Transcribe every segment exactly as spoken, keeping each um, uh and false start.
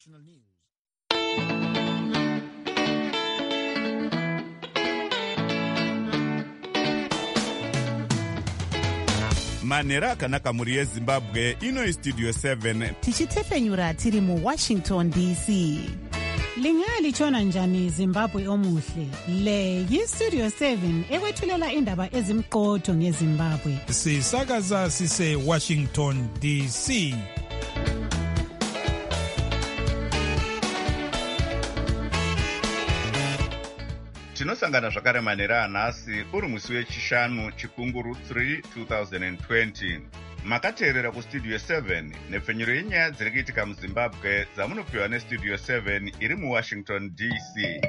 Manera akanaka muri yeZimbabwe, ino iStudio seven. Tichitefenyura tiri mu Washington D C. Lingali chona njani Zimbabwe omuhle. Le yiStudio seven ekwethulela indaba ezimqotho ngeZimbabwe. Sisakaza sise Washington D C. Tinosangana zvakare manera anhasi uri musi wechishanu chikunguru three twenty twenty. Makateerera kuStudio seven nepfenyuro yenyaya dziri kuitika muZimbabwe dzamunopiwa neStudio seven iri muWashington D C.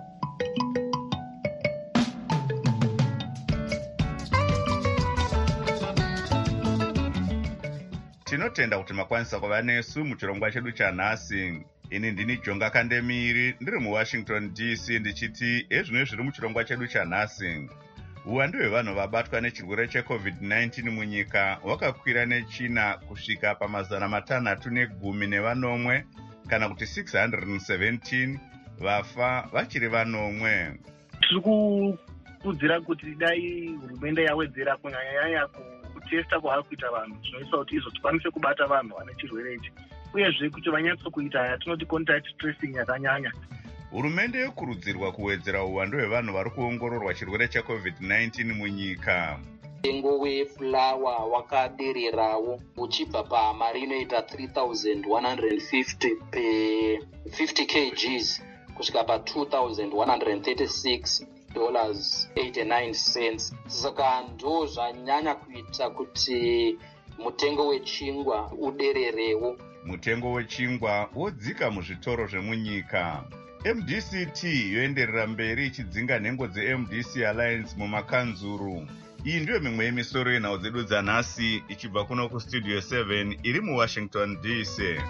Tinotenda kuti makwanisa kuva nesu muchirongwa chedu chanhasi. Ini ndini Jonga Kandemiri ndiri muWashington D C ndichiti ezvino zviri muchirongwa chedu chanhasi. Uwandu hwevanhu vabatwa nechirwere checovid nineteen munyika wakakwira nechina kusvika pamazana matanhatu negumi nevanomwe kana kuti six hundred seventeen, vafa vachiri vanomwe. Tiri kukudzira kuti dai hurumende yawedzera kunyanyanya kutesta kwaari kuita vanhu zvinoita kuti izvo tikwanise kubata vanhu vane chirwere ichi, uyezve kuti vanyatsokuita haya tinoti contact tracing yakanyanya. Hurumende yokurudzirwa kuwedzera uwandu hwevanhu vari kuongororwa chirwere checovid nineteen munyika. Mutengo wefulawa wakadererawo uchibva pamari inoita three thousand one hundred fifty per fifty kilograms kusvika pa two thousand one hundred thirty-six dollars eighty-nine cents. Saka ndo zvanyanya kuita kuti mutengo wechingwa udererewo. Mutengo wechingwa wodzika muzvitoro zvemunyika. M D C T yoenderera mberi ichidzinga nhengo dzeM D C Alliance mumakanzuru. Iyi ndiyo mimwe yemisoro yenhau dzedu dzanhasi ichibva kuno kuStudio seven iri muWashington D C.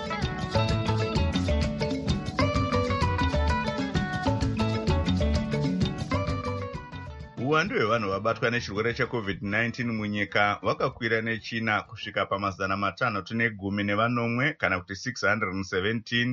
Uwandu hwevanhu vabatwa nechirwere checovid nineteen munyika wakakwira nechina kusvika pamazana matanhatu negumi nevanomwe kana kuti six hundred seventeen,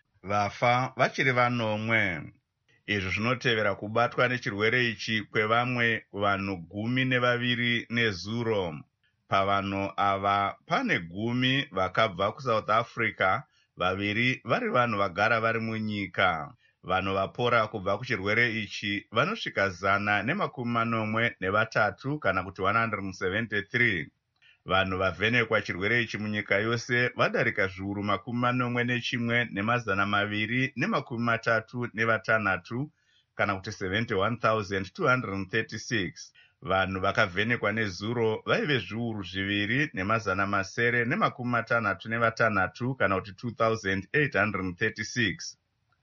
vafa vachiri vanomwe. Izvi zvinotevera kubatwa nechirwere ichi kwevamwe vanhu gumi nevaviri nezuro. Pavanhu ava pane gumi vakabva kuSouth Africa, vaviri vari vanhu vagara vari munyika. Vanhu vapora kubva kuchirwere ichi vanosvika zana nemakumi manomwe nevatatu kana kuti one hundred seventy-three. Vanhu vavhenekwa chirwere ichi munyika yose vadarika zviuru makumi manomwe nechimwe nemazana maviri nemakumi matatu nevatanhatu kana kuti seventy-one thousand two hundred thirty-six. Vanhu vakavhenekwa nezuro vaive zviuru zviviri nemazana masere nemakumi matanhatu nevatanhatu kana kuti two thousand eight hundred thirty-six.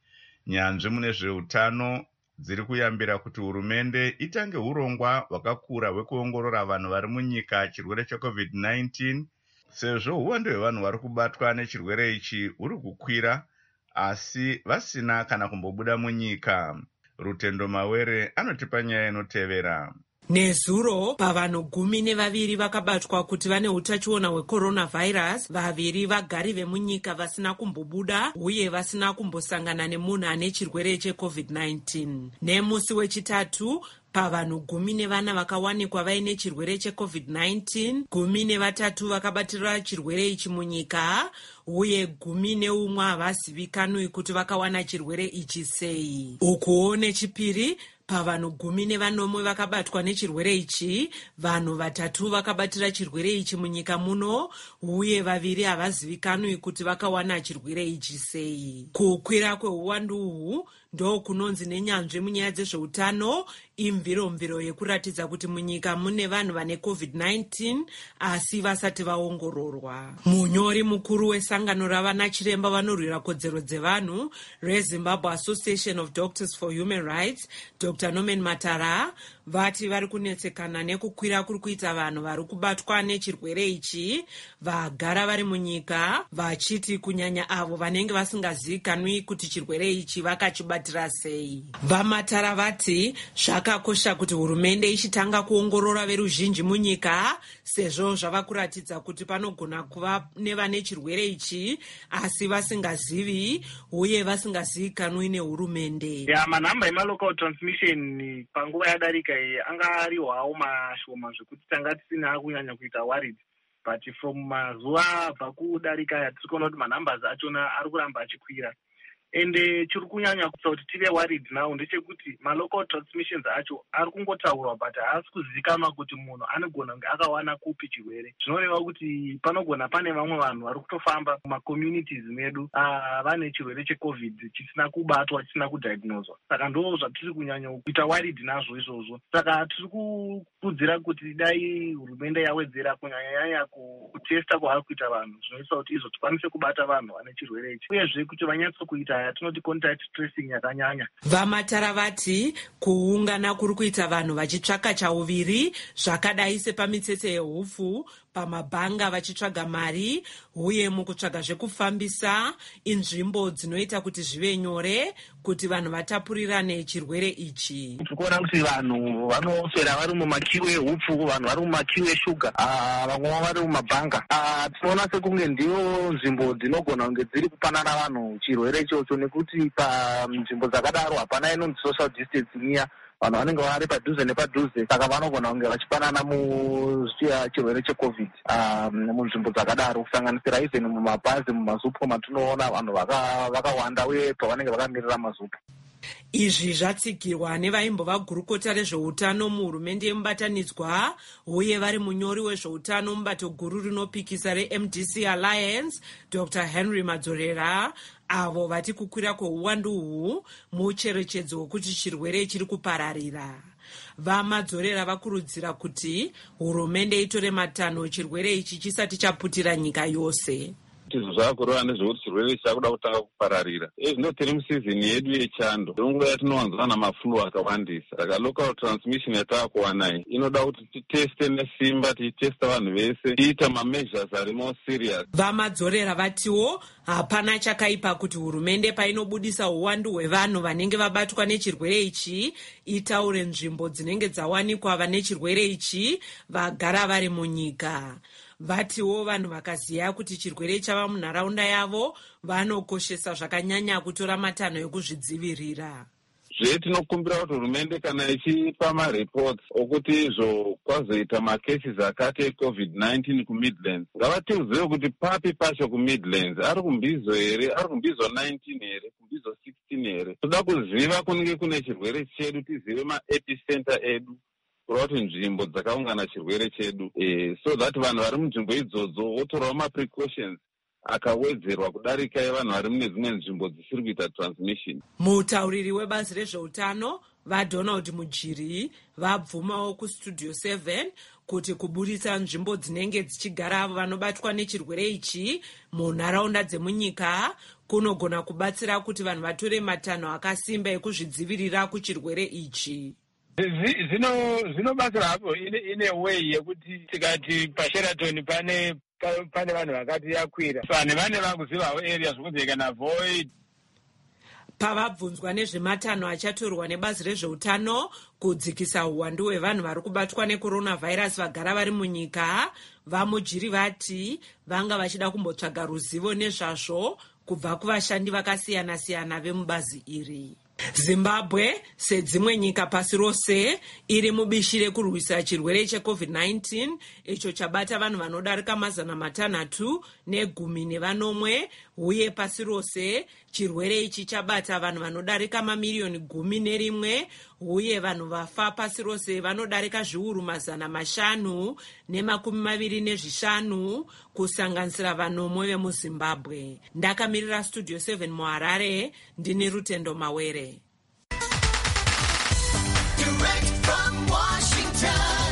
Nyanzvi mune zveutano dziri kuyambira kuti hurumende itange urongwa hwakakura hwekuongorora vanhu vari munyika chirwere checovid nineteen, sezvo uwandu hwevanhu vari kubatwa nechirwere ichi huri kukwira asi vasina kana kumbobuda munyika. Rutendo Mawere anotipa nyaya inotevera. Nezuro pavanhu gumi nevaviri vakabatwa kuti vane utachiona hwecoronavirus, vaviri vagari vemunyika vasina kumbobuda uye vasina kumbosangana nemunhu ane chirwere checovid nineteen. Nemusi wechitatu pavanhu gumi nevana vakawanikwa vaine chirwere checovid nineteen, gumi nevatatu vakabatira chirwere ichi munyika uye gumi neumwe havazivikanwi kuti vakawana chirwere ichi sei. Ukuwo nechipiri pavanhu gumi nevanomwe vakabatwa nechirwere ichi, vanhu vatatu vakabatira chirwere ichi munyika muno uye vaviri havazivikanwi kuti vakawana chirwere ichi sei. Kukwira kweuwandu uhu ndo kunonzi nenyanzvi munyaya dzezveutano imviromviro yekuratidza kuti munyika mune vanhu vane covid nineteen asi vasati vaongororwa. Munyori mukuru wesangano ravana chiremba vanorwira kodzero dzevanhu reZimbabwe Association of Doctors for Human Rights, Doctor Norman Matara, vati vari kunetsekana nekukwira kuri kuita vanhu vari kubatwa nechirwere ichi vagara vari munyika, vachiti kunyanya avo vanenge vasingazivikanwi kuti chirwere ichi vakachibatira sei. Vamatara vati zvakakosha kuti hurumende ichitanga kuongorora veruzhinji munyika, sezvo zvava kuratidza kuti panogona kuva nevane chirwere ichi asi vasingazivi uye vasingazivikanwi nehurumende. Ya manhamba emalocal transmission panguva yadarika iyi anga ariwawo mashoma zvekuti tanga tisina kunyanya kuita worried, but from mazuva abva kudarika aya tiri kuona kuti manhambers achona ari kuramba achikwira. Ende chiri kunyanya kuti tive worried now ndechekuti malocal transmissions acho ari kungotaurwa but haasi kuzivikanwa kuti munhu anogona kunge akawana kupi chirwere. Zvinoreva kuti panogona pane vamwe vanhu vari kutofamba mumacommunities medu uh, vane chirwere checovid chisina kubatwa, chisina kudiagnoswa. Saka ndo zvatiri kunyanya kuita worried nazvo izvozvo. Saka tiri kukudzira kuti dai hurumende yawedzera kunyanyanya kutesta kwaari kuita vanhu zvinoita kuti izvo tikwanise kubata vanhu vane chirwere ichi, uyezve kuti vanyatso kuita yatinoti contact tracing yakanyanya. Vamatara vati kuungana kuri kuita vanhu vachitsvaka chauviri zvakadai sepamitsetse yehufu, pamabhanga vachitsvaga mari uye mukutsvaga zvekufambisa inzvimbo dzinoita kuti zvive nyore kuti vanhu vatapurirane chirwere ichi. Tikuona kuti vanhu vanoswera vari mumakiwe ehupfu, vanhu vari mumakiwe eshuga, vamwe vari mumabhanga. Tinoona sekunge ndiyo nzvimbo dzinogona kunge dziri kupanana vanhu chirwere ichocho, nekuti panzvimbo dzakadaro hapana inonzi social distancing iya, vanhu vanenge vari padhuze nepadhuze, saka vanogona kunge vachipanana muchirwere checovid munzvimbo dzakadaro, kusanganisira even mumabhazi, mumazupo matinoona vanhu vakawanda uye pavanenge vakamirira mazupo. Izvi zvatsigirwa nevaimbova gurukota rezveutano muhurumende yemubatanidzwa uye vari munyori wezveutano mubato guru rinopikisa reM D C Alliance, Doctor Henry Madzorera, avo vati kukwira kweuwandu uhu mucherechedzo wekuti chirwere chiri kupararira. Vamadzorera vakurudzira kuti hurumende itore matanho chirwere ichi chisati chaputira nyika yose. Izvo zvaakurova nezvekuti chirwere chakuda kutanga kupararira. Zvino tiri musizini yedu yechando, ndonguva yatinowanzwa namaflu akawandisa. Saka local transmission yataakuwanai inoda kuti titeste nesimba, tichitesta vanhu vese, tiita mameasures ari more serious. Vamadzorera vatiwo hapana chakaipa kuti hurumende painobudisa uwandu hwevanhu vanenge vabatwa nechirwere ichi itaure nzvimbo dzinenge dzawanikwa vane chirwere ichi vagara vari munyika. Vatiwo vanhu vakaziya kuti chirwere chava munharaunda yavo vanokoshesa zvakanyanya kutora matanho ekuzvidzivirira. Zvetinokumbira kuti hurumende kana ichipa mareports okuti izvo kwazoita macases akati ecovid nineteen kuMidlands, ngavatiuzive kuti papi pacho kuMidlands, ari kumbizo here, ari kumbizo nineteen here, kumbizo sixteen here. Toda kuziva kunenge kune chirwere chedu, tizive maepicenter edu, kureva kuti nzvimbo dzakaungana chirwere chedu, eh, so that vanhu vari munzvimbo idzodzo votorawo maprecautions akawedzerwa kudarika yevanhu vari mune dzimwe nzvimbo dzisiri kuita transmission. Mutauriri webazi rezveutano vaDonald Mujiri vabvumawo kustudio seven kuti kubudisa nzvimbo dzinenge dzichigara avo vanobatwa nechirwere ichi munharaunda dzemunyika kunogona kubatsira kuti vanhu vatore matanho akasimba ekuzvidzivirira kuchirwere ichi. Zvinobatsira hapo ine way yekuti tikati paSheraton pane pane vanhu vakati yakwira, vanhu vane vakuzivawo area zvokunzi kana avoid. Pavabvunzwa nezvematanho achatorwa nebazi rezveutano kudzikisa uwandu hwevanhu vari kubatwa necoronavirus vagara vari munyika, vaMujiri vati vanga vachida kumbotsvaga ruzivo nezvazvo kubva kuvashandi vakasiyana-siyana vemubazi iri. Zimbabwe, sedzimwe nyika pasi rose, iri mubishi rekurwisa chirwere checovid nineteen icho chabata vanhu vanodarika mazana matanhatu negumi nevanomwe, uye pasi rose chirwere ichi chabata vanhu vanodarika mamiriyoni gumi nerimwe, uye vanhu vafa pasi rose vanodarika zviuru mazana mashanu nemakumi maviri nezvishanu kusanganisira vanomwe vemuZimbabwe. Ndakamirira studio seven muHarare, ndini Rutendo Mawere. Direct from Washington,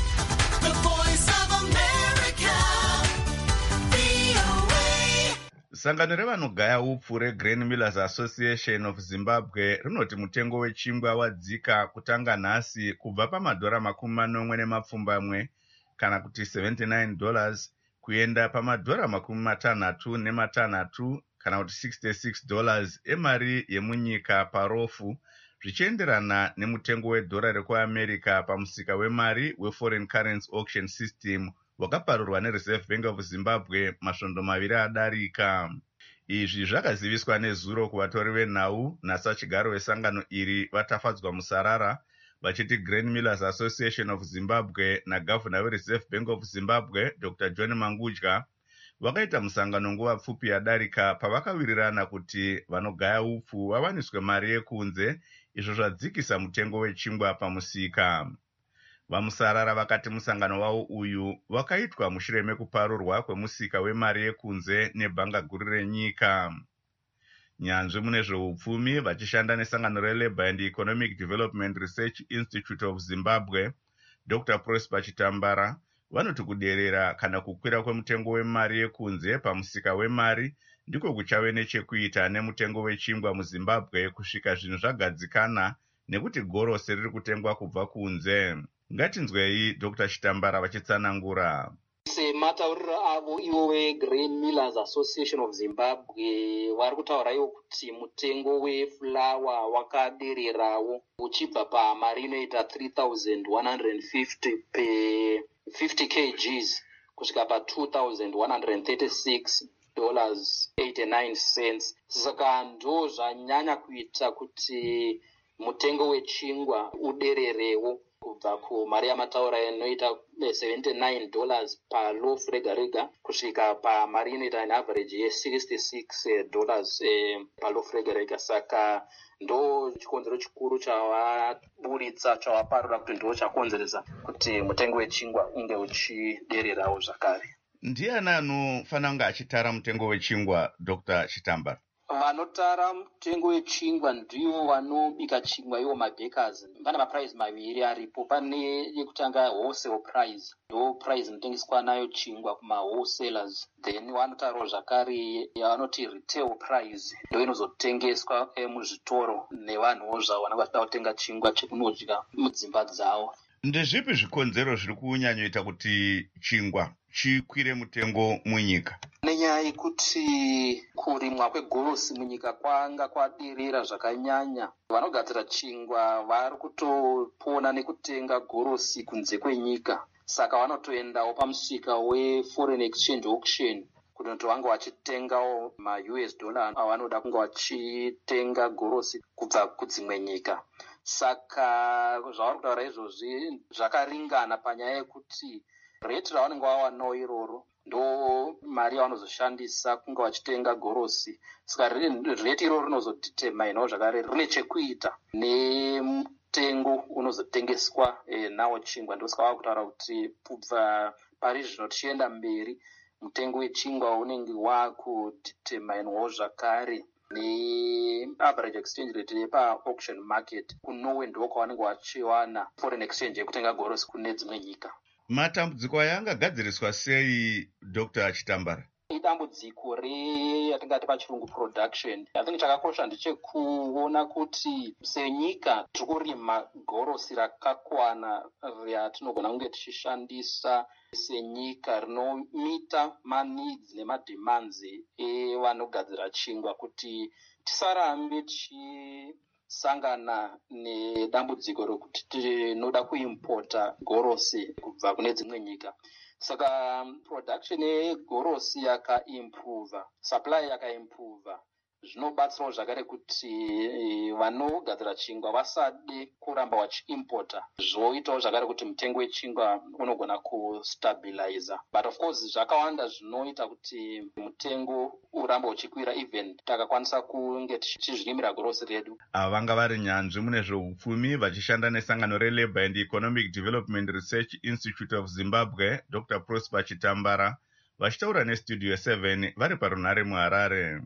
the voice of America, V O A. Sangano revanogaya upfu reGrain Millers Association of Zimbabwe rinoti mutengo wechingwa wadzika kutanga nhasi kubva pamadhora makumi manomwe nemapfumbamwe kana kuti seventy-nine dollars kuenda pamadhora makumi matanhatu nematanhatu kana kuti sixty-six dollars emari yemunyika parofu, zvichienderana nemutengo wedhora rekuamerica pamusika wemari weForeign Currency Auction System wakaparurwa neReserve Bank of Zimbabwe masvondo maviri adarika. Izvi zvakaziviswa nezuro kuvatori venhau nasachigaro wesangano iri vatafadzwa musarara, vachiti Grain Millers Association of Zimbabwe nagavhuna weReserve Bank of Zimbabwe Doctor John Mangudya vakaita musangano nguva pfupi yadarika pavakawirirana kuti vanogaya upfu vawaniswe mari yekunze, izvo zvadzikisa mutengo wechingwa pamusika. Vamusarara vakati musangano wavo uyu wakaitwa mushure mekuparurwa kwemusika wemari yekunze nebhanga guru renyika. Nyanzvi mune zveupfumi vachishanda nesangano reLabour and Economic Development Research Institute of Zimbabwe Doctor Prosper Chitambara vanoti kuderera kana kukwira kwemutengo wemari yekunze pamusika wemari ndiko kuchave nechekuita nemutengo wechingwa muZimbabwe kusvika zvinhu zvagadzikana nekuti gorosi riri kutengwa kubva kunze. Ngatinzwei Doctor Chitambara vachitsanangura. Sematauriro avo ivo veGrain Millers Association of Zimbabwe vari kutaura ivo kuti mutengo wefulawa wakadererawo uchibva pamari inoita three thousand one hundred fifty pe fifty kilograms kusvika pa two thousand one hundred thirty-six dollars eighty-nine cents. Saka ndo zvanyanya kuita kuti mutengo wechingwa udererewo kubva kumari yamataura inoita seventy-nine dollars pa loaf rega rega kusvika pamari inoita an average ye sixty-six dollars eh, pa loaf rega rega. Saka ndo chikonzero chikuru chavaburitsa chavaparura kuti ndo chakonzeresa kuti mutengo wechingwa unge uchidererawo zvakare. Ndiani anofanira kunge achitara mutengo wechingwa Doctor Chitambara? Vanotara mutengo wechingwa ndivo vanobika chingwa, ivo mabakers. Pane maprice maviri aripo. Pane yekutanga wholesale price, ndo price inotengeswa nayo chingwa kuma wholesalers. Then vanotarawo zvakare yavanoti retail price, ndo inozotengeswa muzvitoro nevanhuwo zvavo vanenge vachida kutenga chingwa chekunodya mudzimba dzavo. Ndezvipi zvikonzero zviri kunyanyoita kuti chingwa chikwire mutengo munyika? Nenyaya yekuti kurimwa kwegorosi munyika kwanga kwaderera zvakanyanya. Vanogadzira chingwa vari kutopona nekutenga gorosi kunze kwenyika, saka vanotoendawo pamusika weForeign Exchange Auction kuti vange vachitengawo ma-U S dollar avanoda kunge vachitenga gorosi kubva kudzimwe nyika. Saka zvavari kutaura izvozvi zvakaringana panyaya yekuti rate ravanenge vawanawo iroro ndo mari yavanozoshandisa kunge vachitenga gorosi. Saka rate iroro rinozodeterminawo zvakare rine chekuita nemutengo unozotengeswa eh, nawo chingwa. Ndosaka vava kutaura kuti kubva pari zvino tichienda mberi mutengo wechingwa unenge wakudeterminawo zvakare ne-average exchange rate yepa-auction market kunowe ndo kwavanenge vachiwana foreign exchange yekutenga gorosi kune dzimwe nyika. Matambudziko aya angagadziriswa sei Doctor Chitambara? Idambudziko reyatingati pachirungu production. I think chakakosha ndechekuona kuti senyika tiri kurima gorosi rakakwana ratinogona kunge tichishandisa senyika rinomita maneeds nemademands evanogadzira chingwa, kuti tisarambe tichisangana nedambudziko rokuti tinoda kuimpota gorosi kubva kune dzimwe nyika. Saka production yegorosi yakaimprove, supply yakaimprove, zvinobatsirawo zvakare kuti vanogadzira chingwa vasade kuramba vachiimpota, zvoitawo zvakare kuti mutengo wechingwa unogona kustabilize. But of course zvakawanda zvinoita kuti mutengo uramba uchikwira even takakwanisa kunge tichizvirimira gorosi redu. Ava vanga vari nyanzvi mune zveupfumi vachishanda nesangano reLabour and Economic Development Research Institute of Zimbabwe Doctor Prosper Chitambara vachitaura nestudio seven vari parunhare muHarare.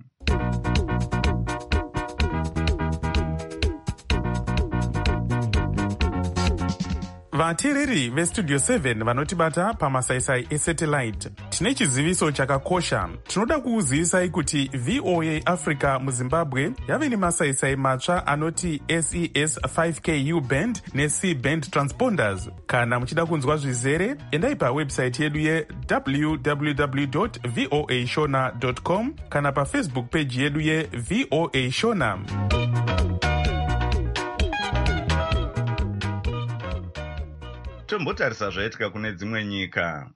Vateereri vestudio seven vanotibata pamasaisai esatellite tine chiziviso chakakosha. Tinoda kukuzivisai kuti V O A Africa muZimbabwe yave nemasaisai matsva anoti S E S five K U band ne-C band transponders. Kana muchida kunzwa zvizere, endai pawebsite yedu ye w w w dot v o a shona dot com kana pafacebook page yedu ye V O A Shona. Tombotarisa zvaitika kune dzimwe nyika.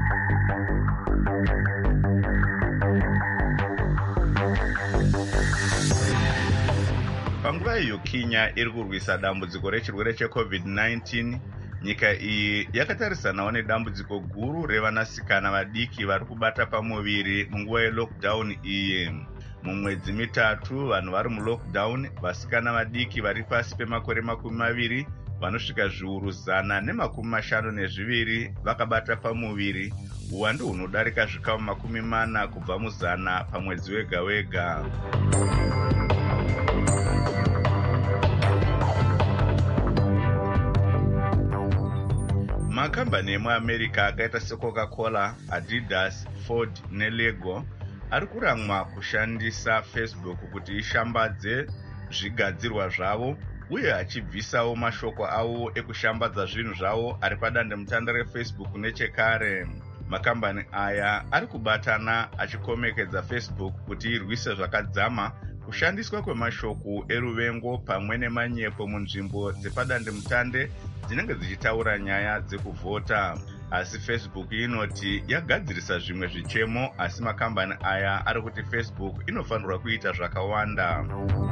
Panguva iyo Kenya iri kurwisa dambudziko rechirwere checovid nineteen, nyika iyi yakatarisanawo nedambudziko guru revanasikana vadiki vari kubata pamuviri munguva yelockdown iyi. Mumwedzi mitatu vanhu vari mulockdown, vasikana vadiki vari pasi pemakore makumi maviri vanosvika zviuru zana nemakumi mashanu nezviviri vakabata pamuviri, uwandu hunodarika zvikamu makumi mana kubva muzana pamwedzi wega wega. Makambani emuAmerica akaita seCoca-Cola, Adidas, Ford neLego ari kuramwa kushandisa Facebook kuti ishambadze zvigadzirwa zvavo uye achibvisawo mashoko avo ekushambadza zvinhu zvavo ari padandemutande reFacebook nechekare. Makambani aya ari kubatana achikomekedza Facebook kuti irwise zvakadzama kushandiswa kwemashoko eruvengo pamwe nemanyepo munzvimbo dzepadandemutande dzinenge dzichitaura nyaya dzekuvhota. Asi Facebook inoti yagadzirisa zvimwe zvichemo, asi makambani aya ari kuti Facebook inofanirwa kuita zvakawanda.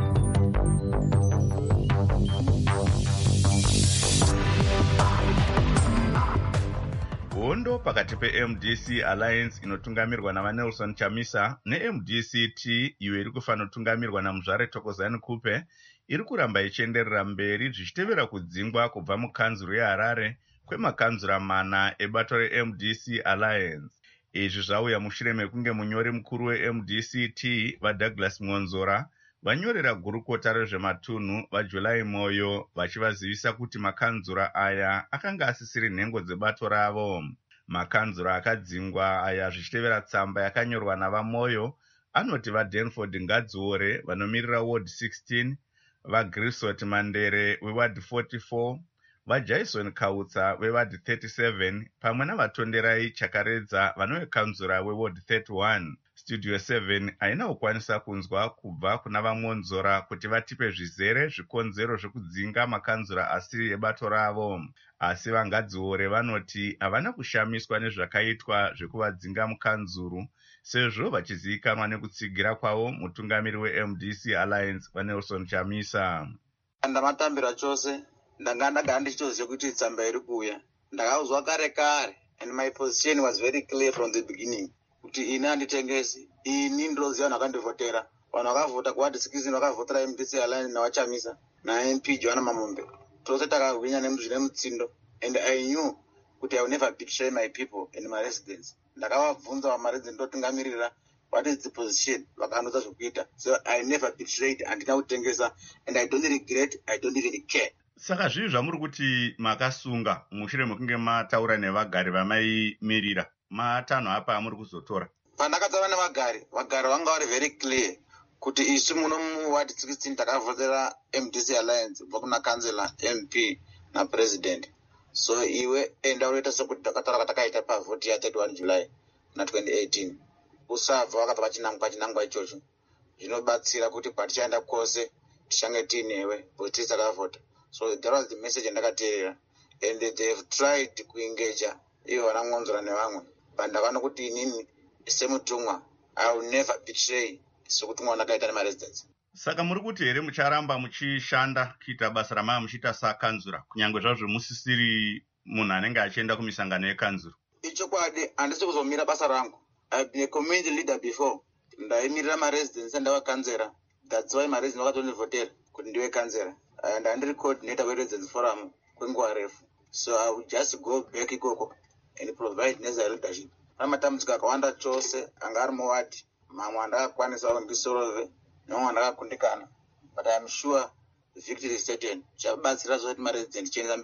Hondo pakati pe-M D C Alliance inotungamirwa navaNelson Chamisa ne-M D C T iyo iri kufanira kutungamirwa naMuzvare Thokozani Kupe iri kuramba ichienderera mberi zvichitevera kudzingwa kubva mukanzuro yeHarare kwemakanzura mana ebato re-M D C Alliance. Izvi zvauya mushure mekunge munyori mukuru we-M D C T vaDouglas Monzora vanyorera gurukota rezvematunhu vaJuly Moyo vachivazivisa kuti makanzura aya akanga asisiri nhengo dzebato ravo. Makanzura akadzingwa aya zvichitevera tsamba yakanyorwa navaMoyo anoti vaDanford Ngadziore vanomirira Ward sixteen, vaGrisot Mandere weWard forty-four, vaJason Kautsa weWard thirty-seven pamwe navaTonderai Chakaredza vanowekanzura weWard thirty-one. Studio seven haina kukwanisa kunzwa kubva kuna vaMonzora kuti vatipe zvizere zvikonzero zvekudzinga makanzura asiri ebato ravo. Asi vaNgadziore vanoti havana kushamiswa nezvakaitwa zvekuvadzinga mukanzuru, sezvo vachizivikanwa nekutsigira kwavo mutungamiri we-M D C Alliance vaNelson Chamisa. Ndamatambira chose ndanga ndaga ndichitoziva kuti tsamba iri kuuya. Ndakauzwa kare kare and my position was very clear from the beginning. Kuti ini handitengesi, ini ndinoziva vanhu vakandivhotera. Vanhu vakavhota kuward sixteen vakavhotera M D C Alliance navachamisa naM P Joanna Mamombe. Tose takahwinya nemuzvine mutsindo, and I knew kuti I will never betray my people and my residents. Ndakavabvunza vamaresidents ndotungamirira what is the position vakandoza zvokuita. So I never betrayed, handina kutengesa, and I don't regret, I don't even care. Saka zvii zvamuri kuti makasunga mushure mekunge mataura nevagari vamaimirira, matanho apa amuri kuzotora? Pandakataura nevagari, vagari vanga vari very clear kuti isu muno muward sixteen takavhotera M D C Alliance kubva kuna kansela, M P napresident. So iwe enda unoita sekuti takataura katakaita pavhoti ya31 July na twenty eighteen. Usabva vakapa pachinangwa pachinangwa ichocho. Zvinobatsira kuti patichaenda kwose tichange tiinewe kuti tisi takavhota. So that was the message ndakateerera, and they have tried kuengage ivo vanamwonzora nevamwe. Pandavana kuti inini semutumwa I will never betray sekutumwa ndakaita nemaresidents. Saka muri kuti here mucharamba muchishanda kuita basa ramava muchiita sakanzura kunyange zvazvo musisiri munhu anenge achienda kumisangano yekanzura? Ichokwadi, handisi kuzomira basa rangu. I've been a community leader before. Ndaimirira maresidents andava kanzera. That's why maresidents vakatondivhotera kuti ndiwe kanzera. And I'm coordinator with Residents Forum kwenguva refu. So I will just go back ikoko and provide necessary leadership. Ramatambudziko akawanda chose anga ari muward, mamwe andakakwanisa kundisolve, nemamwe andakakundikana. But I am sure the victory is certain. Chabatsira zoti maresidents chienda mberi.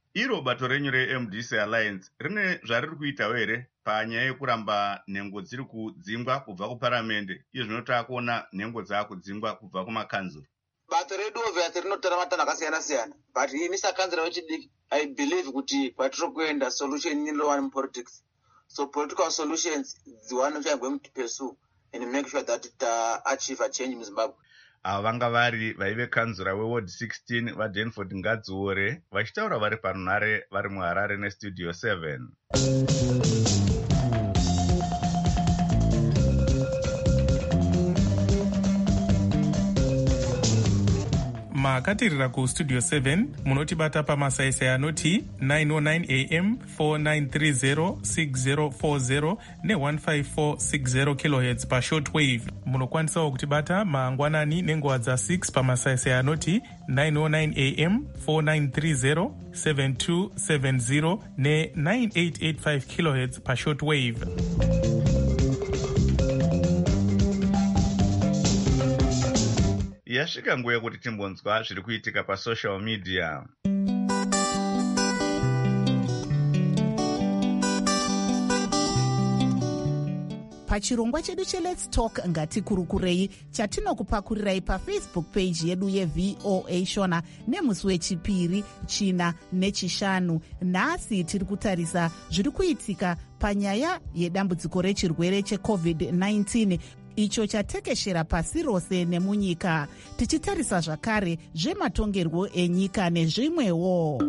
iro bato renyu reM D C Alliance rine zvariri kuitawo here panyaya yekuramba nhengo dziri kudzingwa kubva kuparamende, iyo zvinotava kuona nhengo dzaakudzingwa kubva kumakanzuro? Bato redu obviously rinotora matanho akasiyana siyana, but ini sakanzira wechidiki I believe kuti patiri kuenda solution in one in politics. So political solutions the one which I'm going to pursue and make sure that it uh, achieve a change in Zimbabwe. Ava vanga vari vaive kanzura weward sixteen vaDanford Ngadziore vachitaura vari panhare vari muHarare nestudio seven. makatirira kustudio seven munotibata pamasaisai anoti nine oh nine A M, four nine three zero, six zero four zero ne one five four six zero kilohertz pashortwave. Munokwanisawo kutibata mangwanani nenguva dza6 pamasaisai anoti nine oh nine A M, four nine three zero, seven two seven zero ne nine eight eight five kilohertz pashortwave. Yasvika nguva yekuti timbonzwa zviri kuitika pasocial media. pachirongwa chedu cheLet's Talk ngatikurukurei chatinokupakurirai pafacebook page yedu yeV O A Shona nemusi wechipiri, china nechishanu. Nhasi tiri kutarisa zviri kuitika panyaya yedambudziko rechirwere checovid nineteen icho chatekeshera pasi rose nemunyika, tichitarisa zvakare zvematongerwo enyika nezvimwewo.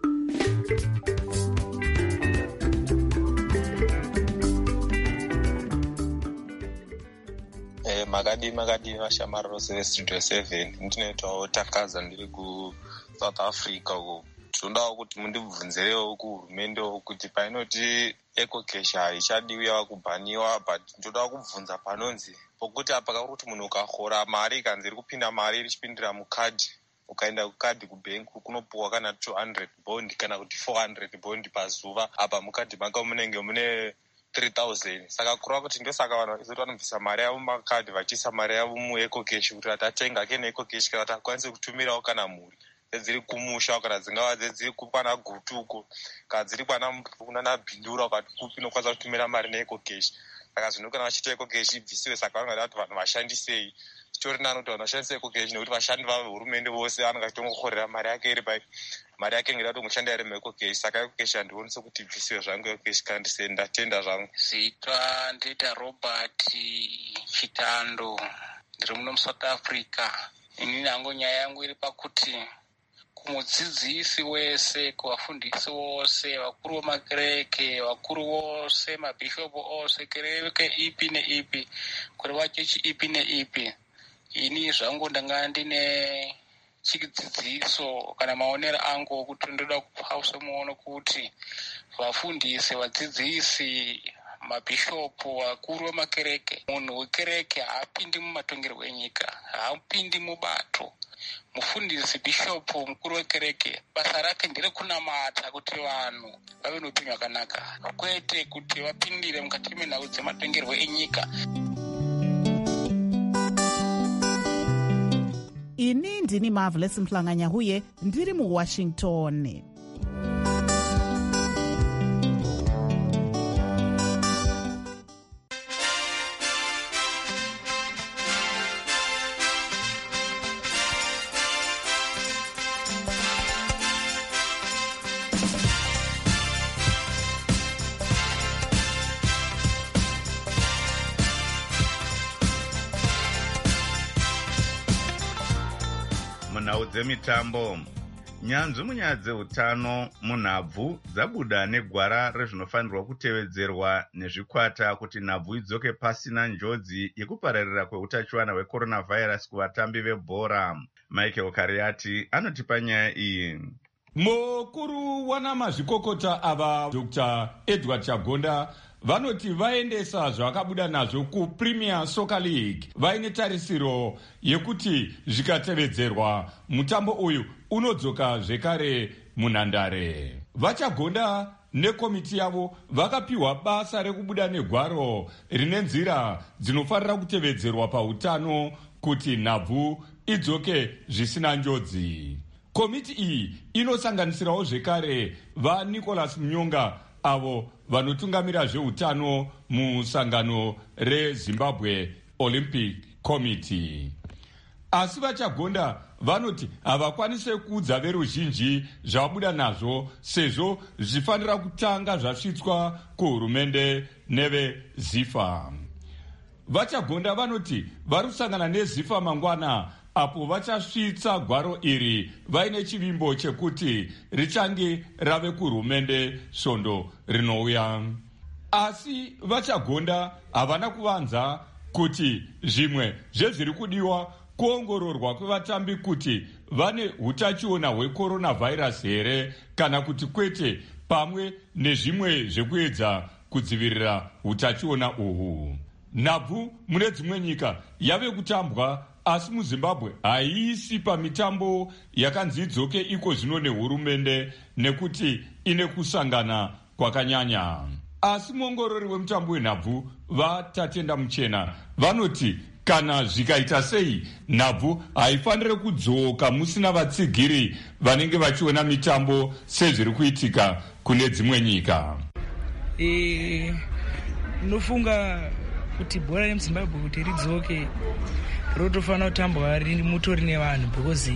Eh, makadi makadi vashamari rose vestudio seven. Ndinoitawo takaza ndiri kuSouth Africa uko. Tinodawo kuti mundibvunzirewo kuhurumende kuti painoti ecocash haichadiwa kubhaniwa, but ndoda kubvunza panonzi pokuti apa kuti munhu ukahora mari ikanzi iri kupinda mari ichipindira mukadhi, ukaenda kukadhi kubenki kunopuwa kana two hundred bond kana kuti four hundred bond pazuva, apa mukadhi maka munenge mune three thousand. Saka kurova kuti ndosaka vanhu vachizoti vanobvisa mari yavo mumakadhi vachiisa mari yavo muecocash kuti vatatenga kene ecocash kana kuti akwanise kutumirawo kana mhuri dziri kumusha kana dzingava dziri kwana gutuko kana dziri kwana kunana bhindura ukati kupi nokwanisa kutumira mari neecocash. Saka zvino kana vachita ecocash ibvisiwe, saka vanoda kuti vanhu vashandisei. Chitori nani kuti vanhu vashandise ecocash nekuti vashandi vehurumende vose vanenge vachitongokorera mari yake iri pai mari yake ngekuti kuti mushandi ari muecocash. Saka ecocash handionisi kuti ibvisiwe zvangu ecocash kana ndise ndatenda zvangu. Zita ndita Robert Chitando, ndiri muno muSouth Africa. Ini nango nyaya yangu iri pakuti kumudzidzisi wese, kuvafundisi vose, vakuru vemakereke, vakuru vose, mabhishopu ose, kereke ipi neipi, kuri vachechi ipi neipi, ini zvangu ndanga ndine chidzidziso kana maonero angu okuti ndoda kupa semuono kuti vafundisi, vadzidzisi, mabhishopu, vakuru vemakereke, munhu wekereke haapindi mumatongerwo enyika, haapindi mubato. Mufundisi, bhishopu, mukuru wekereke, basa rake ndere kunamata kuti vanhu vave noupenyu hwakanaka, kwete kuti vapindire mukati menhau dzematongerwo enyika. Ini ndini Marvelous Mhlanganya-Huye, ndiri muWashington. Munhau dzemitambo, nyanzvi munyaya dzeutano munhabvu dzabuda negwara rezvinofanirwa kutevedzerwa nezvikwata kuti nhabvu idzoke pasina njodzi yekupararira kweutachiwana hwecoronavirus kuvatambi vebhora. Michael Kariati anotipa nyaya iyi. Mukuru wana mazvikokota ava Doctor Edward Chagonda vanoti vaendesa zvakabuda nazvo kuPremier Soccer League vaine tarisiro yekuti zvikatevedzerwa mutambo uyu unodzoka zvekare munhandare. Vachagonda nekomiti yavo vakapiwa basa rekubuda negwaro rine nzira dzinofanira kutevedzerwa pautano kuti nhabvu idzoke zvisina njodzi. komiti iyi inosanganisirawo zvekare vaNicholas Munyonga avo vanotungamira zveutano musangano reZimbabwe Olympic Committee. Asi vachagonda vanoti havakwanise kuudza veruzhinji zvavabuda nazvo sezvo zvifanira kutanga zvasvitswa kuhurumende neveZIFA. Vachagonda vanoti vari kusangana neZIFA mangwana apo vachasvitsa gwaro iri vaine chivimbo chekuti richange rave kuhurumende svondo rinouya. Asi vachagonda havana kuvanza kuti zvimwe zvezviri kudiwa kuongororwa kwevatambi kuti vane hutachiona hwekoronavhairasi here kana kuti kwete, pamwe nezvimwe zvekuedza kudzivirira hutachiona uhu. Nhabvu mune dzimwe nyika yave kutambwa, asi muZimbabwe haisi pamitambo yakanzi idzoke iko zvino nehurumende nekuti ine kusangana kwakanyanya. Asi muongorori wemutambo wenhabvu vaTatenda Muchena vanoti kana zvikaita sei, nhabvu haifanire kudzoka musina vatsigiri vanenge vachiona mitambo sezviri kuitika kune dzimwe nyika. E, nofunga kuti bhora remuZimbabwe kuti ridzoke rotofanira kutambwa riri mutori nevanhu, because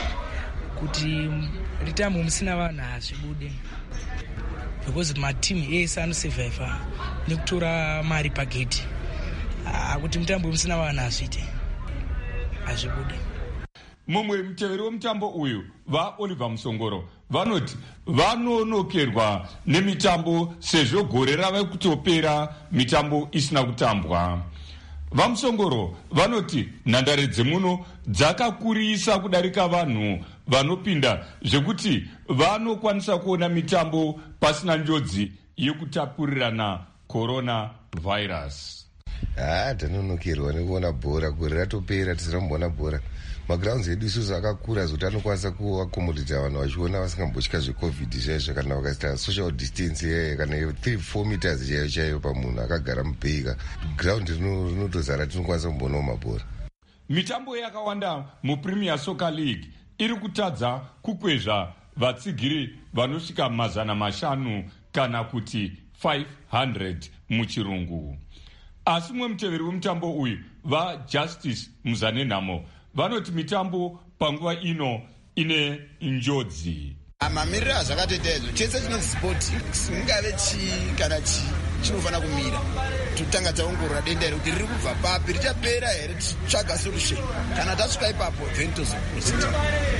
kuti ritambwe musina vanhu hazvibude, because matimu ese anosevhaivha nekutora mari pagedhi. Kuti mutambo musina vanhu hazviite, hazvibude. Mumwe muteveri wemutambo uyu vaOliver Musongoro vanoti vanonokerwa nemitambo sezvo gore rave kutopera mitambo isina kutambwa. VaMusongoro vanoti nhandare dzemuno dzakakurisa kudarika vanhu vanopinda zvekuti vanokwanisa kuona mitambo pasina njodzi yekutapurirana coronavirus. Ah, tanonokerwa nekuona bhora, gore ratopera tisina kumboona bhora. Magrounds edu isusu akakura zvokuti anokwanisa kuakomodita vanhu vachiona vasingambotya zvecovid chaizvo, kana vakaita social distance yeye kana three four meters chaiyo chaiyo pamunhu akagara mubheika. Ground rinotozara tinokwanisa kumboonawo mabhora. Mitambo yakawanda muPremier Soccer League iri kutadza kukwezva vatsigiri vanosvika mazana mashanu kana kuti five hundred muchirungu. Asi mumwe muteveri wemutambo uyu vaJustice Muzanenhamo vanoti mitambo panguva ino ine njodzi. Mamiriro azvakatoita izvo chese chinonzi sport singave chii kana chii chinofanira kumira. Totanga taongorora denda iri kuti riri kubva papi, richapera here, tichitsvaga solution. Kana tasvika ipapo then tozoproceda.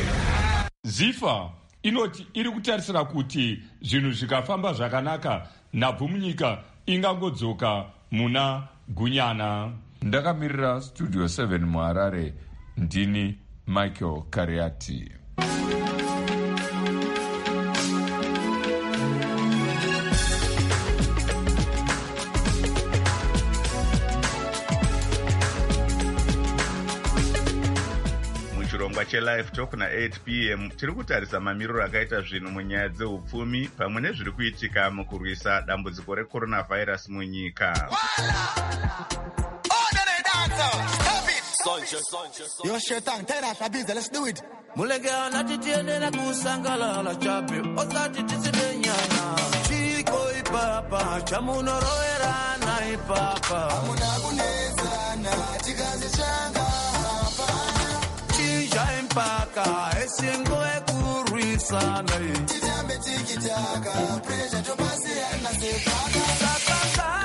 ZIFA inoti iri kutarisira kuti zvinhu zvikafamba zvakanaka nhabvu munyika ingangodzoka muna gunyana. Ndakamirira Studio seven muHarare, ndini Michael Kariati. Muchirongwa cheLive Talk na eight p m tiri kutarisa mamiriro akaita zvinhu munyaya dzeupfumi pamwe nezviri kuitika mukurwisa dambudziko reCoronavirus munyika. Yo Shetan, tell us a busy, let's do it. Mulega na titiende na kusangala la chapi, osati tisimenyana. Chiko ipapa, chamuno roera na ipapa. Amuna kuneza na chikazi changa hapana. Chinja impaka, esingo ekurisa na i. Chitambe chikitaka, pressure topasi na sepaka. Sakaka.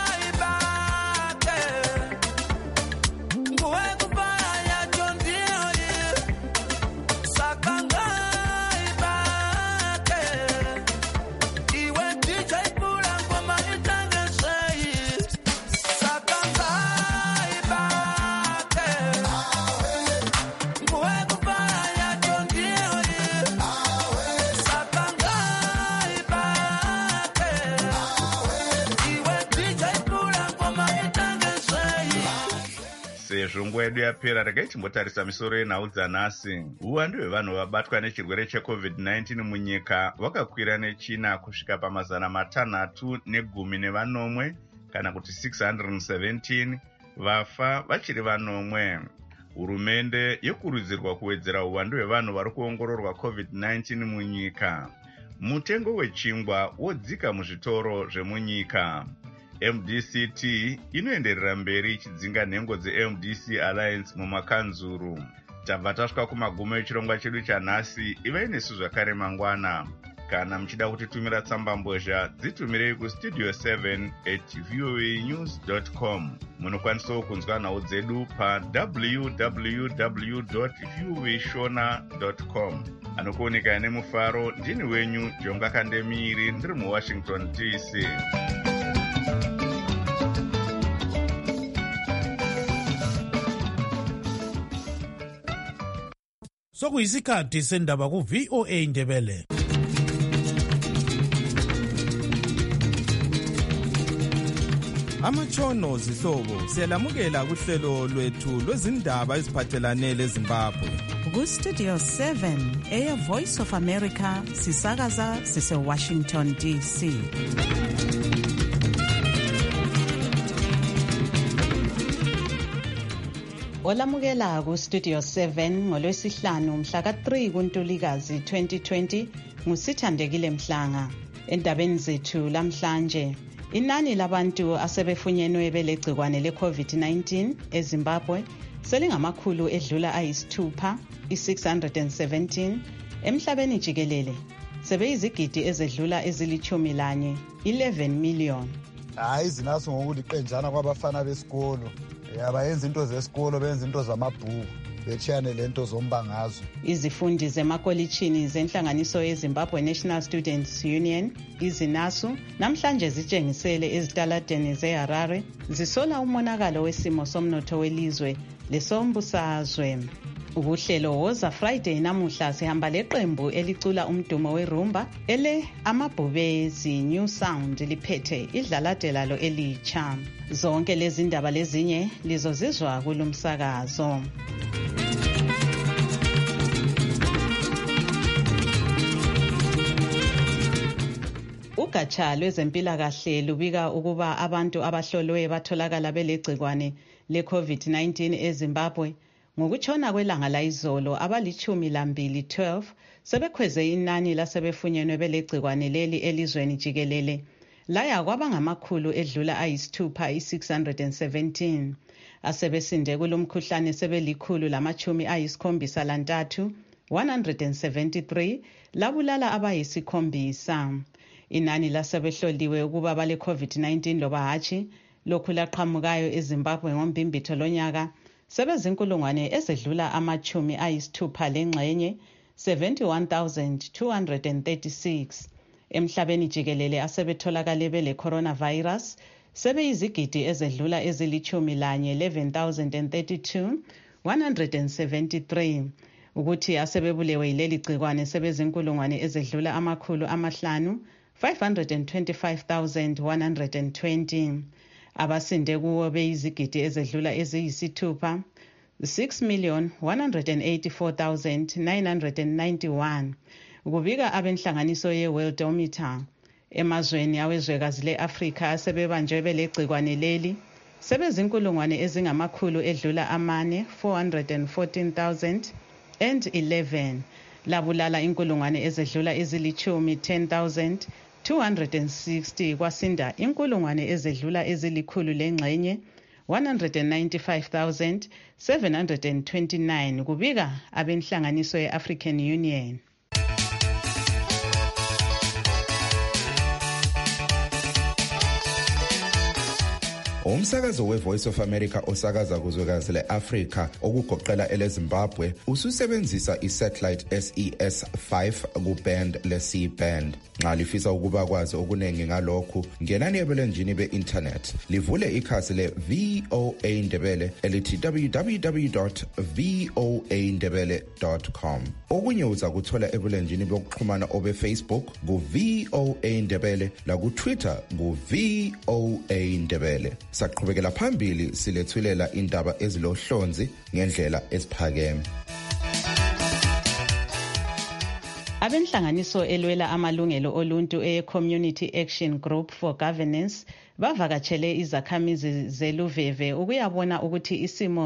Sezvo nguva yedu yapera, regai timbotarisa misoro yenhau dzanhasi. Uwandu hwevanhu vabatwa nechirwere checovid nineteen munyika hwakakwira nechina kusvika pamazana matanhatu negumi nevanomwe kana kuti six hundred seventeen, vafa vachiri vanomwe. hurumende yokurudzirwa kuwedzera uwandu hwevanhu vari kuongororwa covid nineteen munyika. Mutengo wechingwa wodzika muzvitoro zvemunyika. M D C T inoenderera mberi ichidzinga nhengo dze-M D C Alliance mumakanzuru. Tabva tasvika kumagumo echirongwa chedu chanhasi. Ivai nesu zvakare mangwana. Kana muchida kutitumira tsamba mbozha, dzitumirei kustudio seven at voa news dot com. Munokwanisawo kunzwa nhau dzedu pa w w w dot voa shona dot com. Anokuoneka nemufaro ndini wenyu Jonga Kandemiri ndiri muWashington D C. Sokuyisikhathi sendaba ku V O A Ndebele. Amatshono zihlobo siyalamukela kuhlelo lwethu lwezindaba eziphathelane leZimbabwe. Ku Studio seven eya Voice of America sisakaza sise Washington D C. Olamukela ku Studio seven ngolwesihlanu mhla ka three kuNtulikazi twenty twenty ngusithandekile Mhlanga. Endabeni zethu lamhlanje, inani labantu asebefunyenwe belegcikwane le-COVID nineteen eZimbabwe selingamakhulu edlula ayisithupha i-six hundred seventeen emhlabeni jikelele. Sebeyizigidi ezedlula ezilithumi lanye eleven million. Hayi zinaso ngokuthi qenjana kwabafana besikolo. Abayenza into zesikolo benza into zamabhuku. Bechane lento zombangazo. Izifundi zemakolitshini zenhlanganiso yeZimbabwe National Students Union izinasu namhlanje zitshengisele ezitaladeni zeHarare zisola umonakalo wesimo somnotho welizwe lesombusazwe. Ubuhlelo woza Friday namuhla sihamba leqembu elicula umdumo werumba ele amabhubezi New Sound liphethe idlalade lalo elitsha. Zonke lezi ndaba lezinye lizozizwa kulumsakazo. Ugatsha lwezempilakahle lubika ukuba abantu abahlolwe batholakala belegcikwane le-COVID nineteen eZimbabwe ngokutshona kwelanga layizolo abalichumi lambili twelve sebekhweze inani lasebefunyenwe belegcikwane leli elizweni jikelele laya kwabangamakhulu edlula ayisithupha i-six hundred seventeen. Asebesinde kulomkhuhlane sebelikhulu lamachumi ayisikhombisa lantathu one hundred seventy-three labulala abayisikhombisa. Inani lasebehloliwe ukuba bale COVID nineteen loba hatshi lokhu laqhamukayo eZimbabwe ngombimbitho lonyaka sebezinkulungwane ezedlula amachumi ayisithupha lengxenye seventy-one thousand two hundred thirty-six. Emhlabeni jikelele asebetholakale bele coronavirus sebeyizigidi ezedlula ezilichumi lanye eleven thousand thirty-two one hundred seventy-three. Ukuthi asebebulewe yileli gcikwane sebezinkulungwane ezedlula amakhulu amahlanu five hundred twenty-five thousand one hundred twenty. Abasinde kuwo beyizigidi ezedlula eziyisithupha six million one hundred eighty-four thousand nine hundred ninety-one. Kubika abenhlanganiso ye-Worldometer emazweni awezwekazi le-Afrika sebebanjwe belegcikwane leli sebezinkulungwane ezingamakhulu edlula amane four hundred fourteen thousand eleven. Labulala inkulungwane ezedlula ezilichumi ten thousand two hundred sixty kwasinda inkulungwane ezedlula ezilikhulu lengxenye one hundred ninety-five thousand seven hundred twenty-nine kubika abenhlanganiso ye-African Union. Umsakazo we-Voice of America osakaza kuzwekazi le-Afrika okugoqela eleZimbabwe ususebenzisa i-satellite S E S five ku-band le-C band. Nxa lifisa ukuba kwazi okuningi ngalokhu, ngenani ebulenjini be-internet livule ikhasi le-V O A Ndebele elithi w w w dot voa ndebele dot com. Okunye uza kuthola ebulenjini bokuxhumana obe-Facebook ku-V O A Ndebele laku-Twitter ku-V O A Ndebele. Saqhubekela phambili silethulela indaba ezilohlonzi ngendlela esiphakeme. Abenhlanganiso elwela amalungelo oluntu e-Community Action Group for Governance bavakatshele izakhamizi zeluveve ukuyabona ukuthi isimo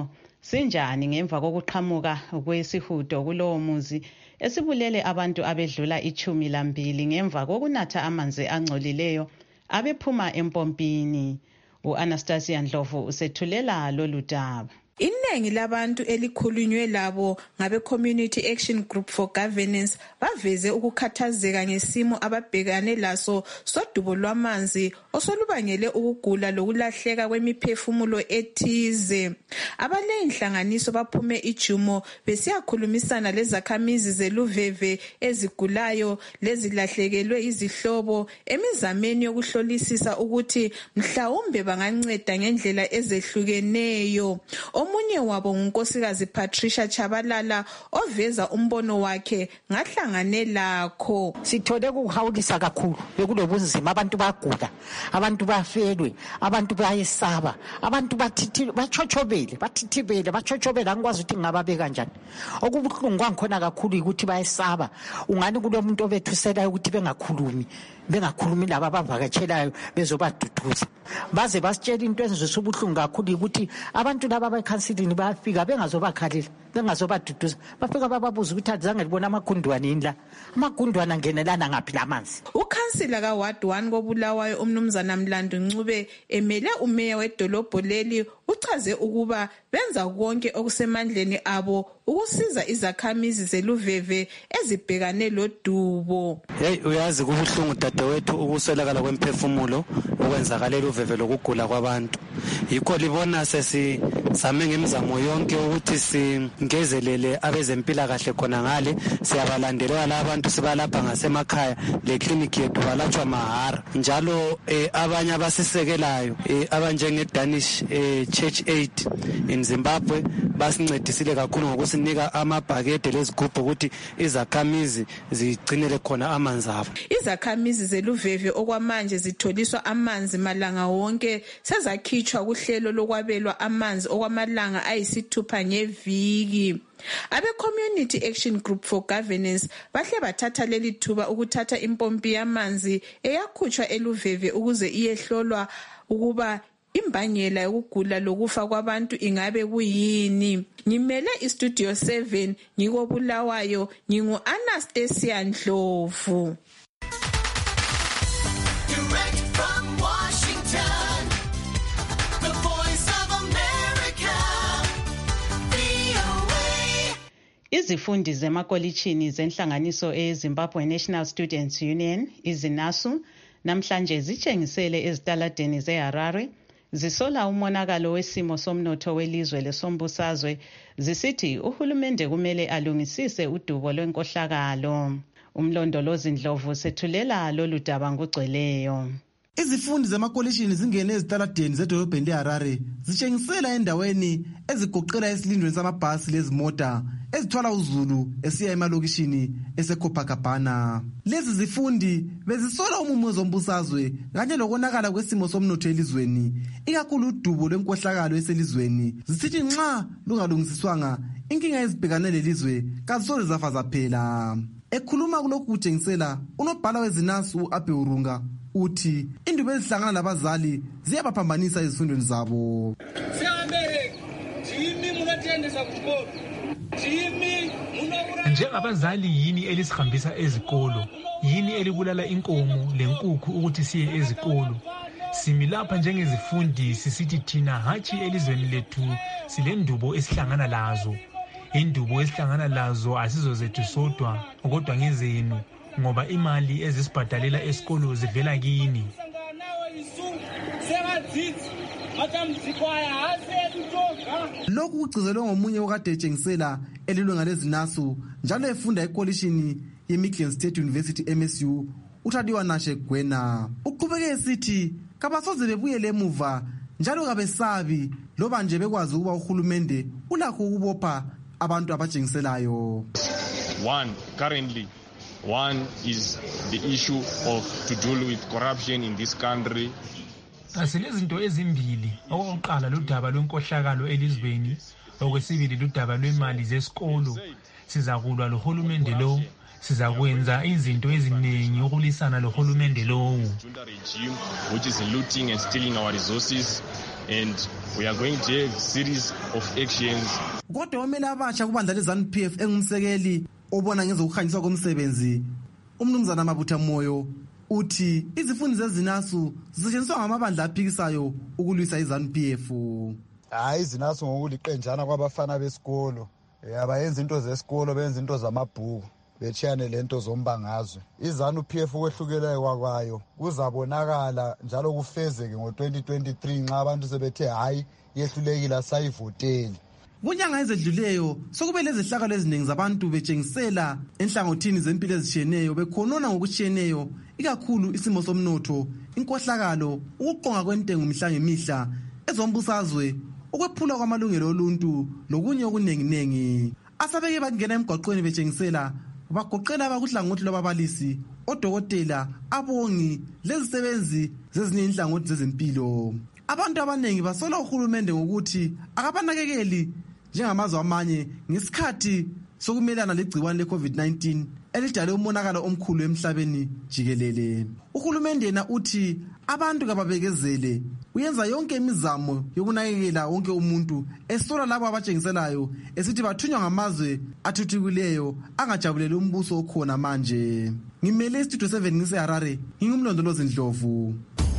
sinjani ngemva kokuqhamuka kwesihudo kulowo muzi esibulele abantu abedlula ichumi lambili ngemva kokunatha amanzi angcolileyo abephuma empompini. U-Anastasia Ndlovu usethulela lolu daba. Iningi labantu elikhulunywe labo ngabe Community Action Group for Governance baveze ukukhathazeka ngesimo ababhekane laso sodubo lwamanzi osolubangele ukugula lokulahleka kwemiphefumulo ethize. Abale inhlanganiso baphume ijumo besiyakhulumisana lezakhamizi zeluveve ezigulayo lezilahlekelwe izihlobo emizameni yokuhlolisisa ukuthi mhlawumbe banganceda ngendlela ezehlukeneyo. Omunye wabo ngunkosikazi Patricia Chabalala oveza umbono wakhe ngahlangane lakho. Sithole ukuhawulisa kakhulu bekulobunzima, abantu bagula, abantu bafelwe, abantu bayesaba, abantu bathithi bachochobele bathithibele bachochobela angikwazi ukuthi ngababeka kanjani. Okubuhlungu kwangikhona kakhulu ukuthi bayesaba, ungani kulomuntu obethusela ukuthi bengakhulumi bengakhulumi laba abavakatshelayo bezobaduduza baze basitshela into ezizwe ubuhlungu kakhulu ukuthi abantu laba bekhansilini bayafika bengazobakhalela bengazobaduduza bafika bababuza ukuthi azange libona amagundwane yini la amagundwane angenelana ngaphi lamanzi. Ukhansila ka Ward one koBulawayo umnumzana Mlando Ncube emele umeya wedolobho leli uchaze ukuba benza konke okusemandleni abo ukusiza izakhamizi zeluveve ezibhekane lodubo. Hey, uyazi kubuhlungu dadewethu ukuswelakala kwemphefumulo okwenzakalela uveve lokugula kwabantu. Yikho libona sesizame ngemizamo yonke ukuthi singezelele abezempilakahle khona ngale, siyabalandelela labantu sibalapha ngasemakhaya, le clinic yethu balatshwa mahara. Njalo eh, abanye abasisekelayo eh, abanjenge Danish eh, Church Aid in Zimbabwe basincedisile kakhulu ngokusinika amabhakede lezigubhu ukuthi izakhamizi zigcinele khona amanzi abo. Izakhamizi zeluveve okwamanje zitholiswa amanzi malanga wonke sezakhitshwa kuhlelo lokwabelwa amanzi okwamalanga ayisithupha ngeviki. Abe Community Action Group for Governance bahle bathatha leli thuba ukuthatha impompi yamanzi eyakhutshwa eluveve ukuze iyehlolwa ukuba imbangela yokugula lokufa kwabantu ingabe kuyini. Ngimele iStudio seven ngikobulawayo, ngingu Anastasia Ndlovu. Direct from Washington, the voice of America, V O A. Izifundi zemakolitshini zenhlanganiso eZimbabwe National Students Union, izinasu, namhlanje zitshengisele ezitaladeni zeHarare zisola umonakalo wesimo somnotho welizwe lesombusazwe zisithi uhulumende kumele alungisise udubo lwenkohlakalo. Umlondolozi Ndlovu sethulela lolu daba ngugcweleyo. Izifundi zemakolishini zingene ezitaladeni zedolobheni leHarare zitshengisela endaweni ezigoqela esilindweni samabhasi lezimota ezithwala uzulu esiya emalokishini eseCopacabana. Lezi zifundi bezisola umumo zombusazwe kanye lokonakala kwesimo somnotho elizweni, ikakhulu udubo lwenkohlakalo eselizweni. Zisithi nxa lungalungisiswanga inkinga ezibhekane lelizwe kazisoze zafa zaphela. Ekhuluma kulokhu kutshengisela unobhala wezinasu Abe Urunga uthi indubo ezihlangana nabazali ziyabaphambanisa ezifundweni zabo. Njengabazali yini elisihambisa ezikolo, yini elibulala inkomo lenkukhu ukuthi siye ezikolo? Simi lapha njengezifundi sisithi thina hatshi elizweni lethu silendubo esihlangana lazo. Indubo esihlangana lazo asizo zethu sodwa kodwa ngezenu, ngoba imali ezisibhadalela esikolo zivela kini. Lokhu kugcizelwe ngomunye okade etshengisela elilunga lezinasu njalo efunda ekolishini yeMichigan State University M S U, uThadiwa Nashe Gwena. Uqhubeke esithi kabasoze bebuyele emuva njalo kabesabi loba nje bekwazi ukuba uhulumende ulakho ukubopha abantu abatshengiselayo. One, currently One is the issue of to deal with corruption in this country. Asilezinto ezimbili, okokuqala ludaba lwenkohlakalo elizweni, okwesibili ludaba lwemali zesikolo. Sizakulwa lohulumende lo, sizakwenza izinto eziningi ukulisana lohulumende lowo. Regime which is looting and stealing our resources, and we are going to have a series of actions. Kodwa omele abasha kubandla leZANU P F engumsekeli obona ngezokuhanjiswa komsebenzi umnumzana Mabutha Moyo uthi izifundi zezinasu zisetshenziswa ngamabandla aphikisayo ukulwisa iZANU P F. Hayi izinasu ngokuliqenjana kwabafana besikolo. Abayenza into zesikolo benza into zamabhuku. Bechiyane lento zombangazwe. iZANU P F kwehlukelayo kwakwayo kuzabonakala njalo kufezeke ngo twenty twenty-three nxa abantu sebethe hayi yehlulekile asayivoteli. Kunyanga ezedluleyo sokube lezihlakalo eziningi zabantu betshengisela enhlangothini zempilo ezitshiyeneyo bekhonona ngokutshiyeneyo ikakhulu isimo somnotho, inkohlakalo, ukuqonga kwentengo mihla ngemihla, ezombusazwe, ukwephula kwamalungelo oluntu lokunye okuningi-ningi. Asabeke bakungena emgwaqweni betshengisela bagoqela abakuhlangothi lwababalisi, odokotela, abongi, lezisebenzi zezinye inhlangothi zezempilo. Abantu abaningi basola uhulumende ngokuthi akabanakekeli njengamazwe amanye ngesikhathi sokumelana legciwane le-COVID nineteen elidale umonakalo omkhulu emhlabeni jikelele. Uhulumende yena uthi abantu kababekezele, uyenza yonke imizamo yokunakekela wonke umuntu, esola labo abatshengiselayo esithi bathunywa ngamazwe athuthukileyo angajabuleli umbuso okhona manje. Ngimele iStudio seven ngise-Harare, ngingumlondolozi Ndlovu.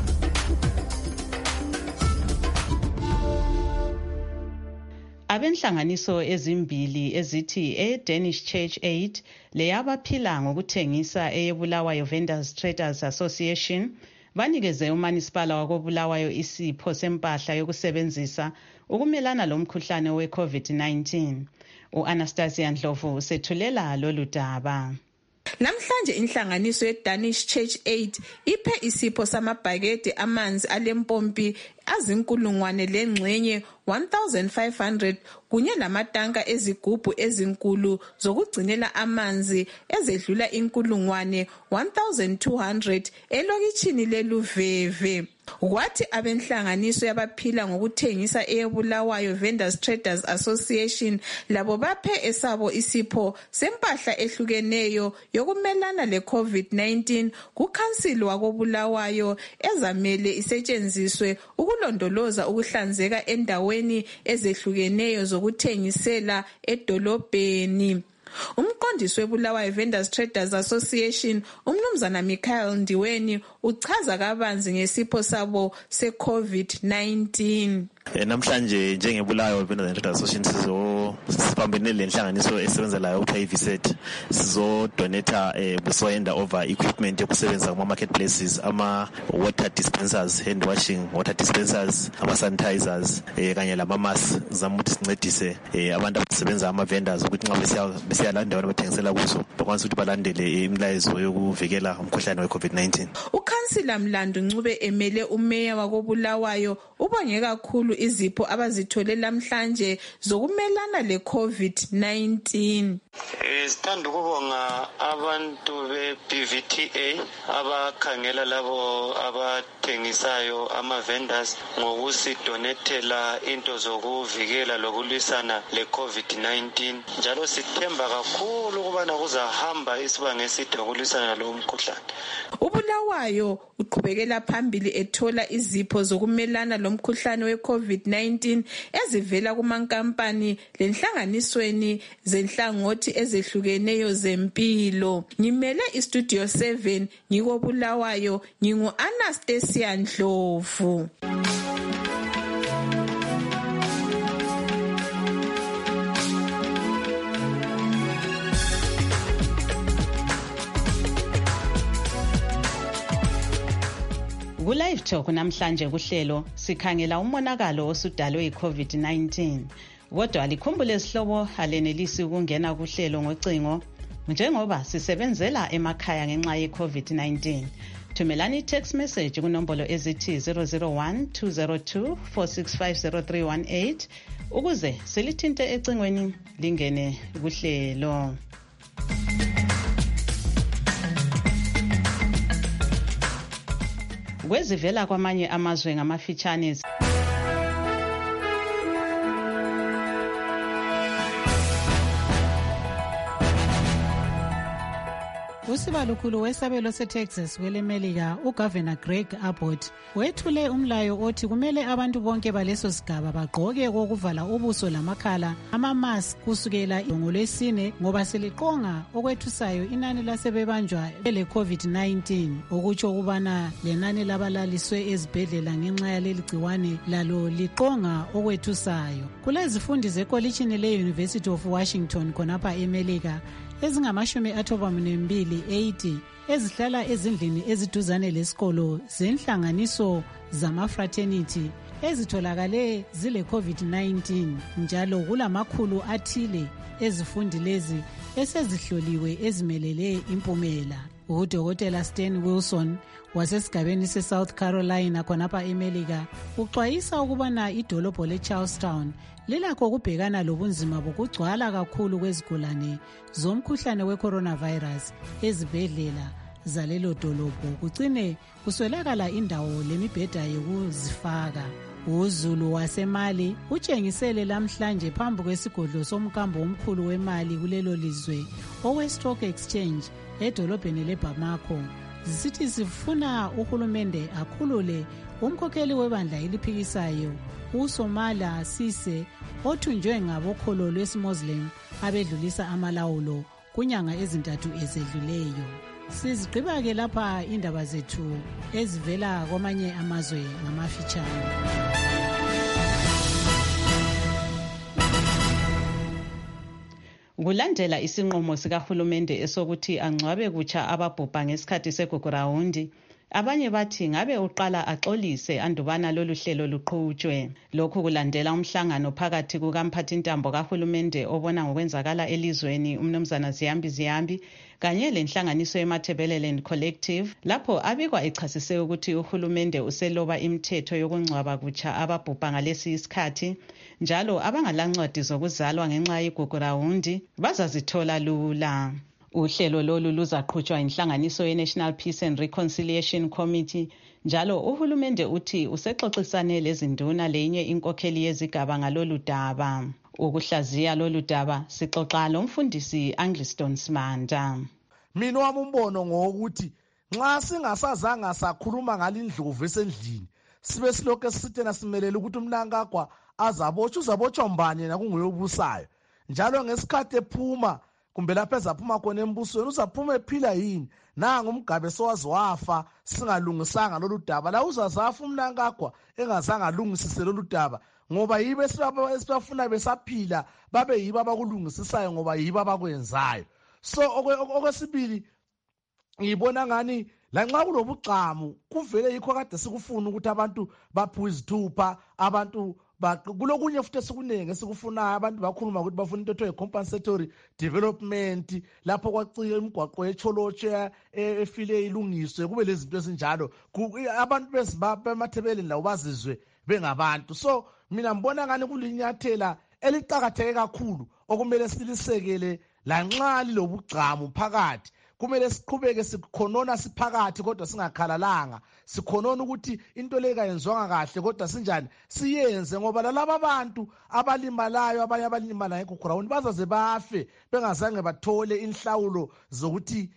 Abenhlanganiso ezimbili ezithi e-Danish Church Aid leyabaphila ngokuthengisa eyebulawayo Vendors Traders Association banikeze uManisipala wakoBulawayo isipho sempahla yokusebenzisa ukumelana lomkhuhlane we-COVID nineteen. U-Anastasia Ndlovu sethulela lolu daba. Namhlanje inhlanganiso ye-Danish Church Aid iphe isipho samabhakede amanzi alempompi azinkulungwane lengxenye one thousand five hundred kunye lamatanka ezigubhu ezinkulu zokugcinela amanzi ezedlula inkulungwane one thousand two hundred elokitshini leLuveve. Kwathi abenhlanganiso yabaphila ngokuthengisa eyebulawayo Vendors Traders Association labo baphe esabo isipho sempahla ehlukeneyo yokumelana le-COVID nineteen kukhansili wakoBulawayo ezamele isetshenziswe ukulondoloza ukuhlanzeka endaweni ezehlukeneyo zokuthengisela edolobheni. Umqondisi weBulawayo Vendors Traders Association umnumzana Michael Ndiweni uchaza kabanzi ngesipho sabo se-COVID nineteen. Namhlanje njengebulawayo Vendors Traders Association sizo sibambene lenhlanganiso esebenza layo ukuthiwa i-Viset sizo donata eh busoyenda over equipment yokusebenza kuma marketplaces, ama water dispensers, hand washing water dispensers, ama sanitizers eh kanye lama masks zamuthi sincedise eh abantu abasebenza ama vendors ukuthi nxa besiya besiyalandela abathengisela kuzo bakwazi ukuthi balandele imilayezo yokuvikela umkhuhlane we-COVID nineteen. Ukhansila Mlandu Ncube emele umeya wakoBulawayo ubonge kakhulu izipho abazithole namhlanje zokumelana le-COVID nineteen. Sithanda ukubonga abantu be-B V T A abakhangela labo abathengisayo ama-vendors ngokusidonethela into zokuvikela lokulwisana le-COVID nineteen. Njalo sithemba kakhulu ukubana kuzahamba isibanga eside ngokulwisana lo mkhuhlane. uBulawayo uqhubekela phambili ethola izipho zokumelana lomkhuhlane we-COVID nineteen ezivela kumankampani lenhlanganisweni zenhlangothi ezehlukeneyo zempilo. Ngimele iStudio seven ngikoBulawayo, ngingu-Anastasia Ndlovu. Ku-Live Talk namhlanje kuhlelo sikhangela umonakalo osudalwe yi-COVID nineteen. Kodwa likhumbule isihlobo alenelisi ukungena kuhlelo ngocingo njengoba sisebenzela emakhaya ngenxa ye-COVID nineteen. Thumelani i-text message kunombolo ezithi zero zero one two zero two four six five zero three one eight ukuze silithinte ecingweni lingene kuhlelo. Kwezivela kwamanye amazwe ngamafitshane Usibalukhulu wesabelo seTexas kwelemelika uGovernor Greg Abbott wethule umlayo othi kumele abantu bonke baleso sigaba bagqoke kokuvala ubuso lamakhala ama-mask kusukela ngolwesine ngoba seliqonga okwethusayo inani lasebebanjwa ele covid nineteen okutsho ukubana lenani labalaliswe ezibhedlela ngenxa yaleli gciwane lalo liqonga okwethusayo. Kulezifundi zekolitshini le-University of Washington khonapha emelika ezingamashumi athoba mbili eighty ezihlala ezindlini eziduzane lesikolo zenhlanganiso zama-fraternity ezitholakale zile covid nineteen njalo kulamakhulu athile ezifundi lezi esezihloliwe ezimelele impumela. Udokotela Stan Wilson wasesigabeni se-South Carolina khonapha emelika uxwayisa ukubana idolobho le-Charlestown lilakho ukubhekana lobunzima bokugcwala kakhulu kwezigulane zomkhuhlane we-coronavirus ezibhedlela zalelo dolobho kucine kuswelakala indawo lemibheda yokuzifaka. UZulu waseMali utshengisele lamhlanje phambi kwesigodlo somkambo omkhulu wemali kulelo lizwe owe-Stock Exchange edolobheni leBamako zisithi sifuna uhulumende akhulule umkhokheli webandla eliphikisayo uSomala Sise othunjwe ngabokholo lwesi-Muslim abedlulisa amalawulo kunyanga ezintathu ezedluleyo. Sizigqiba-ke lapha indaba zethu ezivela kwamanye amazwe ngamafitshane. Kulandela isinqumo sikahulumende esokuthi angcwabe kutsha ababhubha ngesikhathi segugurawundi, abanye bathi ngabe uqala axolise andubana lolu hlelo luqhutshwe. Lokhu kulandela umhlangano phakathi kukamphathintambo kahulumende obona ngokwenzakala elizweni umnumzana Ziyambi Ziyambi kanye lenhlanganiso yeMatabeleland Collective lapho abikwa echasise ukuthi uhulumende useloba imithetho yokungcwaba kutsha ababhubha ngalesi isikhathi njalo abangalancwadi zokuzalwa ngenxa yegugurawundi bazazithola lula. Uhlelo lolu luzaqhutshwa inhlanganiso ye-National Peace and Reconciliation Committee njalo uhulumende uthi usexoxisane lezinduna lenye inkokheli yezigaba ngalolu daba. Ukuhlaziya lolu daba sixoxa lomfundisi Angliston Smanda. Mina wami umbono ngokuthi nxa singasazanga sakhuluma ngalindlovu esendlini sibe silokho sithena simelele ukuthi umnankagwa azabotshwa uzabotshwa mbani yena kunguyobusayo njalo ngesikhathi ephuma kumbe lapha ezaphuma khona embusweni uzaphuma ephila yini nanga umgabe sowazi wafa singalungisanga lolu daba la uzazafa umnankagwa engazange alungisise lolu daba ngoba yibo esibafuna besaphila babe yibo abakulungisisayo ngoba yibo abakwenzayo. So okwesibili ngibona ngani lanxa kulobugcamu kuvele yikho kade sikufuna ukuthi abantu baphiwe izithupha abantu kulokunye futhi esikunenge esikufunayo abantu bakhuluma ukuthi bafuna into ethiwa compensatory development lapho kwacike imigwaqo echolotshe efile ilungiswe kube lezinto ezinjalo abantu bezimathebeleni lawo bazizwe bengabantu. So mina ngibona ngani kulinyathela eliqakatheke kakhulu okumele silisekele lanxa lilobugcamu phakathi. Kumele siqhubeke sikhonona siphakathi kodwa singakhalalanga sikhonona ukuthi into le kayenziwanga kahle kodwa sinjani siyenze ngoba lalabo abantu abalimalayo abanye abalimala ngegugrawundi bazaze bafe bengazange bathole inhlawulo zokuthi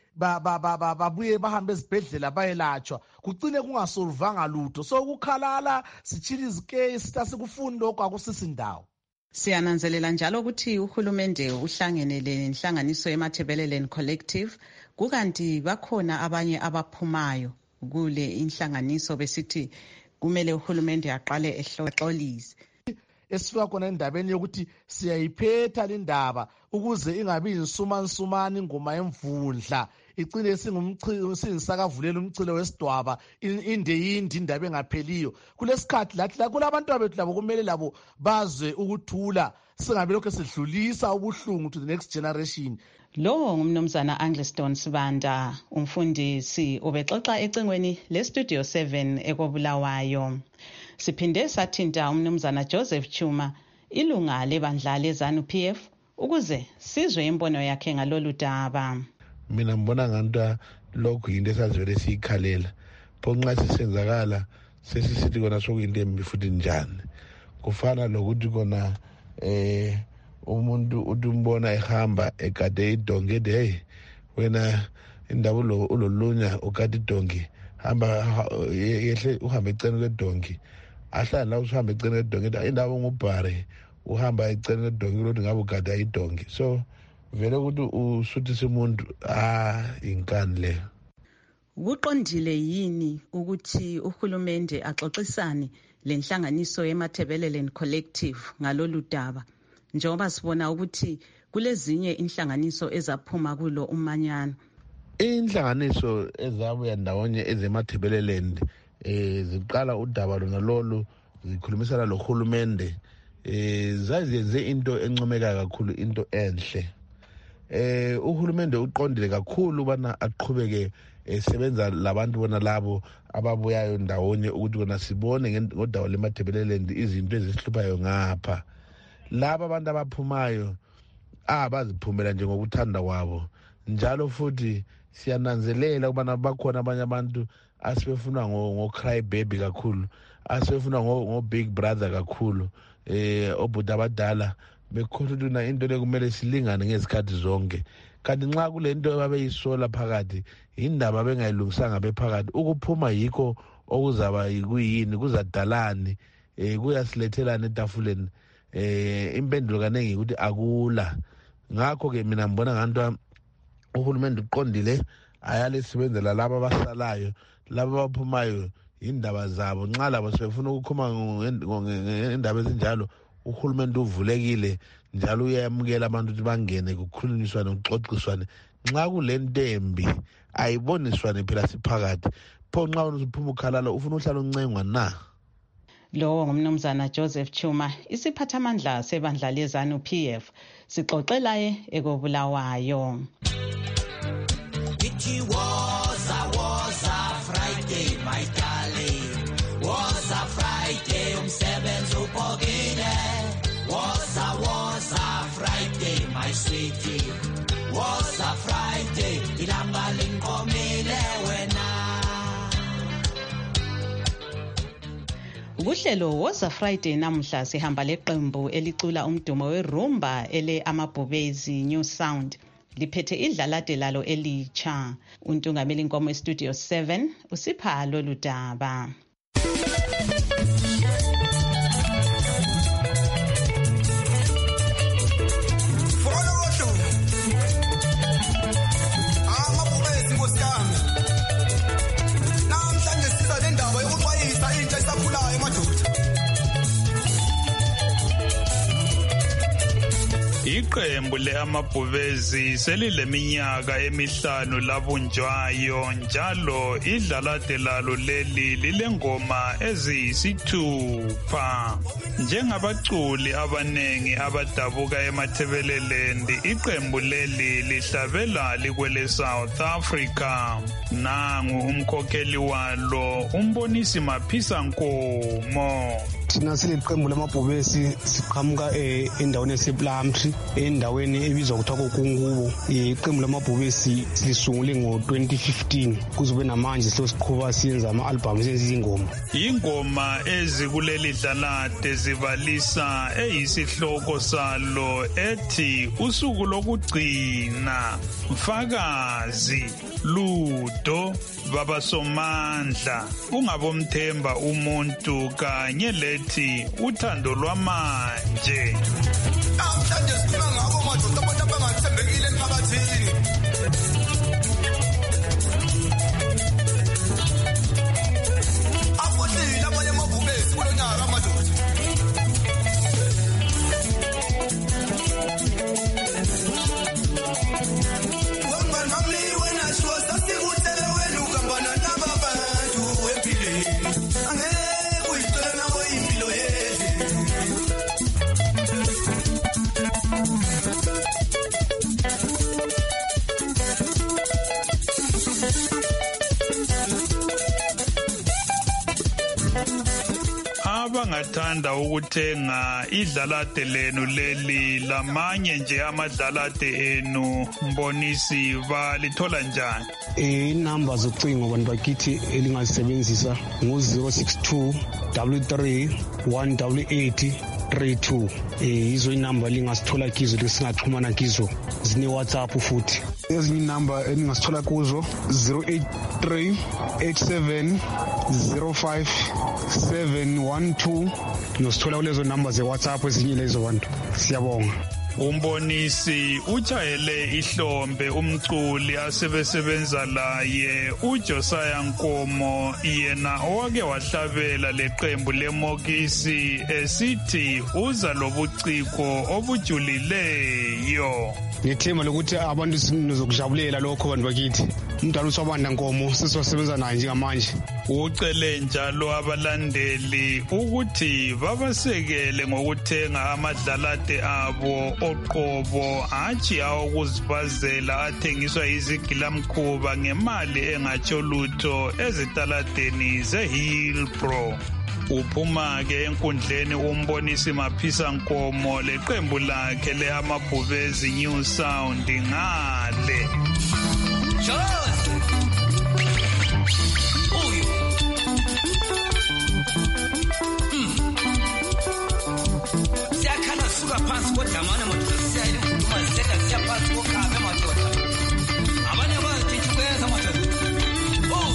babuye bahambe ezibhedlela bayelatshwa kugcine kungasolvanga lutho. So ukukhalala sitshila izikeyi sitha sikufuni lokho akusisindawo. Siyananzelela njalo ukuthi uhulumende uhlangene lenhlanganiso yeMatabeleland Collective kukanti bakhona abanye abaphumayo kule inhlanganiso besithi kumele uhulumende aqale ehloxolise. Esifika khona endabeni yokuthi siyayiphetha le ndaba ukuze ingabi insumansumana ingoma yemvundla igcine singumsakavulela umchilo wesidwaba inde yindi indaba engapheliyo. Kulesikhathi lathi la kulabantu abethu labo kumele labo bazwe ukuthula singabe lokho sidlulisa ubuhlungu to the next generation. Lo ngumnumzana Angliston Sibanda umfundisi ubexoxa ecingweni le Studio seven ekobulawayo. Siphinde sathinta umnumzana Joseph Chuma ilunga lebandla leZANU P F ukuze sizwe imbono yakhe ngalolu daba. Mina ngibona nganta lokhu into esazivele siyikhalela pho nxa sisenzakala sesisithi kona sokuyinto embi futhi njani kufana lokuthi kona eh umuntu uthi umbona ehamba egade idonge hey wena indawo lo ulolunya ukati idongi hamba yehle uhamba ecene kwedongi ahlala la uhambe ecene kwedongi indawo ngubhare uhamba ecene kwedongi lothi ngabe ugada idongi so vele ukuthi usuthise umuntu ah inkani leyo. Kuqondile yini ukuthi uhulumende axoxisane lenhlanganiso yeMatabeleland Collective ngalolu daba njengoba sibona ukuthi kulezinye inhlanganiso ezaphuma kulo umanyano? Inhlanganiso ezabuya ndawonye ezemathebeleland eh ziqala udaba lona lolu zikhulumisana lohulumende eh zaziyenze into encomeka kakhulu into enhle. Eh uhulumende uqondile kakhulu bana aqhubeke esebenza labantu bona labo ababuyayo ndawonye ukuthi bona sibone ngodawo lemathebeleland izinto ezisihluphayo ngapha. Laba abantu abaphumayo abaziphumela nje ngokuthanda kwabo njalo futhi siyananzelela ukubana bakhona abanye abantu asebefuna ngo cry baby kakhulu, asebefuna ngo big brother kakhulu, eh obuda abadala bekhuluna into lekumele silingane ngezikhathi zonke. Kanti nxa kule nto ababeyisola phakathi indaba bengayilungisanga bephakathi ukuphuma yikho okuzaba kuyini kuzadalani eh kuyasilethelana etafuleni eh impendulo kanengi ukuthi akula. Ngakho ke mina ngibona nganto uhulumende uqondile ayale sibenzela laba abasalayo laba abaphumayo indaba zabo nxa labo sebefuna ukukhuma ngendaba ezinjalo uhulumende uvulekile njalo uyamukela abantu ukuthi bangene kukhulunyiswane kuxoxiswane nxa kulentembi ayiboniswane phela siphakathi pho nxa uphuma ukhalala ufuna uhlala uncengwa na. Lo ngumnumzana Joseph Chuma isiphathamandla sebandla lezanu P F sixoxelaye ekobulawayo. It was a was a Friday my darling, was a Friday umsebenzi ubhokile, was a was a Friday my sweetie, was a Friday ilanga linkomile wena. Kuhlelo woza Friday namuhla sihamba leqembu elicula umdumo werumba ele Amabhubezi New Sound liphethe idlalade lalo elitsha. Untungameli Nkomo eStudio seven usipha lolu daba. Iqembu leAmabhubezi selileminyaka emihlanu labunjwayo njalo idlalade lalo leli lilengoma eziyisithupha. Njengabaculi abanengi abadabuka eMatabeleland, iqembu leli lihlabela likwele South Africa. Nangu umkhokheli walo umbonisi Maphisa Nkomo. Thina siliqembu lamabhubesi siqhamuka endaweni esePlumtree endaweni ebizwa kuthiwa kokungubo. Iqembu lamabhubesi silisungule ngo twenty fifteen kuzobe namanje siqhuba siyenza ama-albums ezingoma. Ingoma ezikuleli dlalade zibalisa eyisihloko salo ethi usuku lokugcina, Mfakazi, Ludo, Baba Somandla, Ungabomthemba umuntu kanye lethi uthando lwamanje. Namhlanje sikhuluma ngabo madoda abantu abangathembekile emphakathini. Afohlile abanye amabhubesi kulonyaka madoda. Abangathanda ukuthenga idlalade lenu leli lamanye nje amadlalade enu mbonisi balithola njani? Eh inamba zocingo abantu bakithi elingazisebenzisa ngo zero six two three three one eight eight three two eh izo inamba lingasithola kizo lesingaxhumana kizo zine WhatsApp futhi ezinye inamba eningasithola kuzo zero eight three eight seven zero five seven one two nosithola kulezo namba ze WhatsApp ezinye lezo bantu. Siyabonga. Umbonisi ujayele ihlombe umculi asebesebenza laye uJosiah Nkomo yena owake wahlabela leqembu lemokisi esithi uza lobuciko obujulileyo. Ngithemba lokuthi abantu sizokujabulela lokho bantu bakithi. Umntwana uSwabanda Nkomo sizosebenza naye njengamanje. Ucele njalo abalandeli ukuthi babasekele ngokuthenga amadlalade abo oqobo hatshi awokuzibazela athengiswa izigilamkhuba ngemali engatsho lutho ezitaladeni zeHillbrow. Uphuma-ke enkundleni umbonisi Maphisa Nkomo leqembu lakhe le-Amabhubezi New Sound ngale. Siyakhala suka phansi kodwa mana madoda siyayile ukuduma siyeka siya phansi kokhabe madoda. Abanye bazithi kwenza madoda. Oh.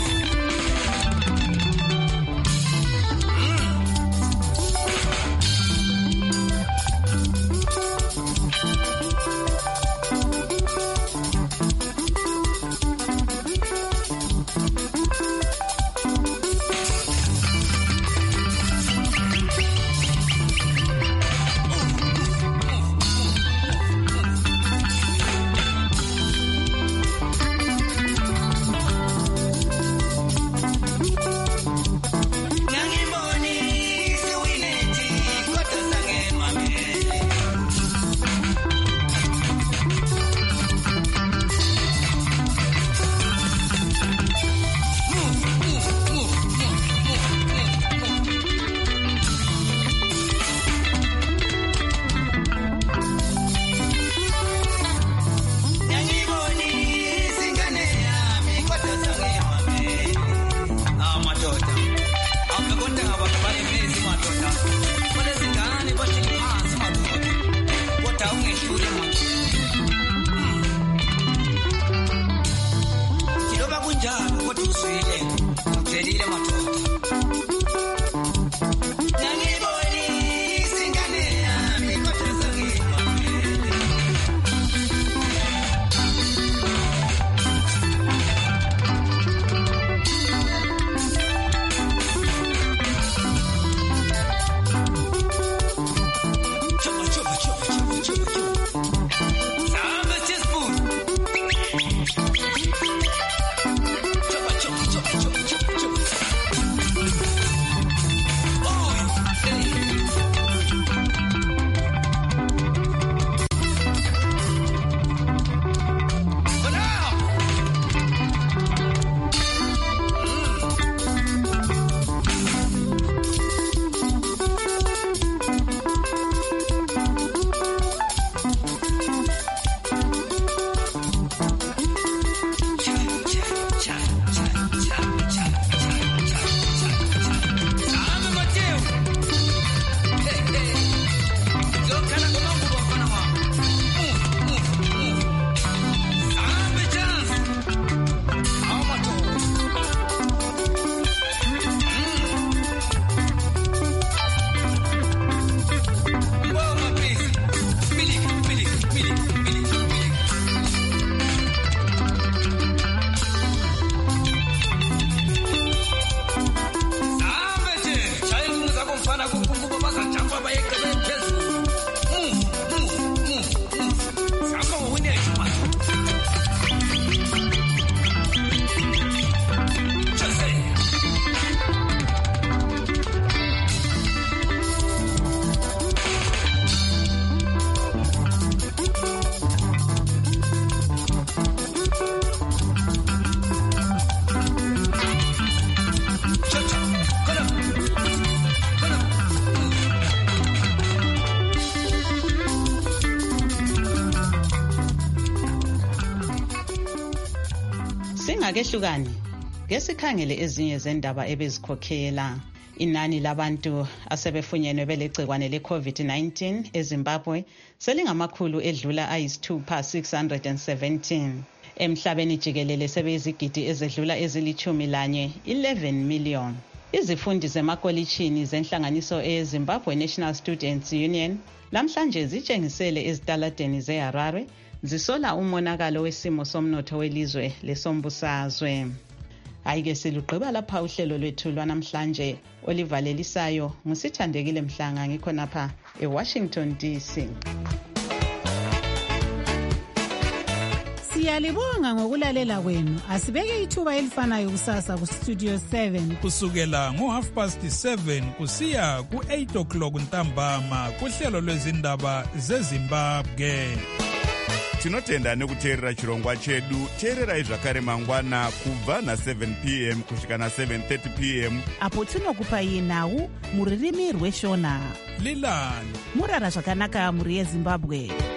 Singakehlukani ngesikhangele ezinye zendaba ebezikhokhela. Inani labantu asebefunyenwe belegcikwane le-COVID nineteen eZimbabwe selingamakhulu edlula ayisithupha six hundred seventeen. Emhlabeni jikelele sebeyizigidi ezedlula ezilithumi lanye eleven million. Izifundi zemakolitshini zenhlanganiso eZimbabwe National Students Union namhlanje zitshengisele ezitaladeni zeHarare zisola umonakalo wesimo somnotho welizwe lesombusazwe. Ayike silugqiba lapha uhlelo lwethu lwanamhlanje olivalelisayo ngusithandekile Mhlanga ngikhonapha eWashington D C. Siyalibonga ngokulalela kwenu. Asibeke ithuba elifanayo kusasa ku Studio seven kusukela ngo half past seven kusiya ku eight o'clock ntambama kuhlelo lwezindaba zeZimbabwe. Tinotenda nekuteerera chirongwa chedu. Teererai zvakare mangwana kubva na seven p m kusvika na seven thirty p m apo tinokupai nhau muririmi rweshona. Lilani murara zvakanaka muri yeZimbabwe.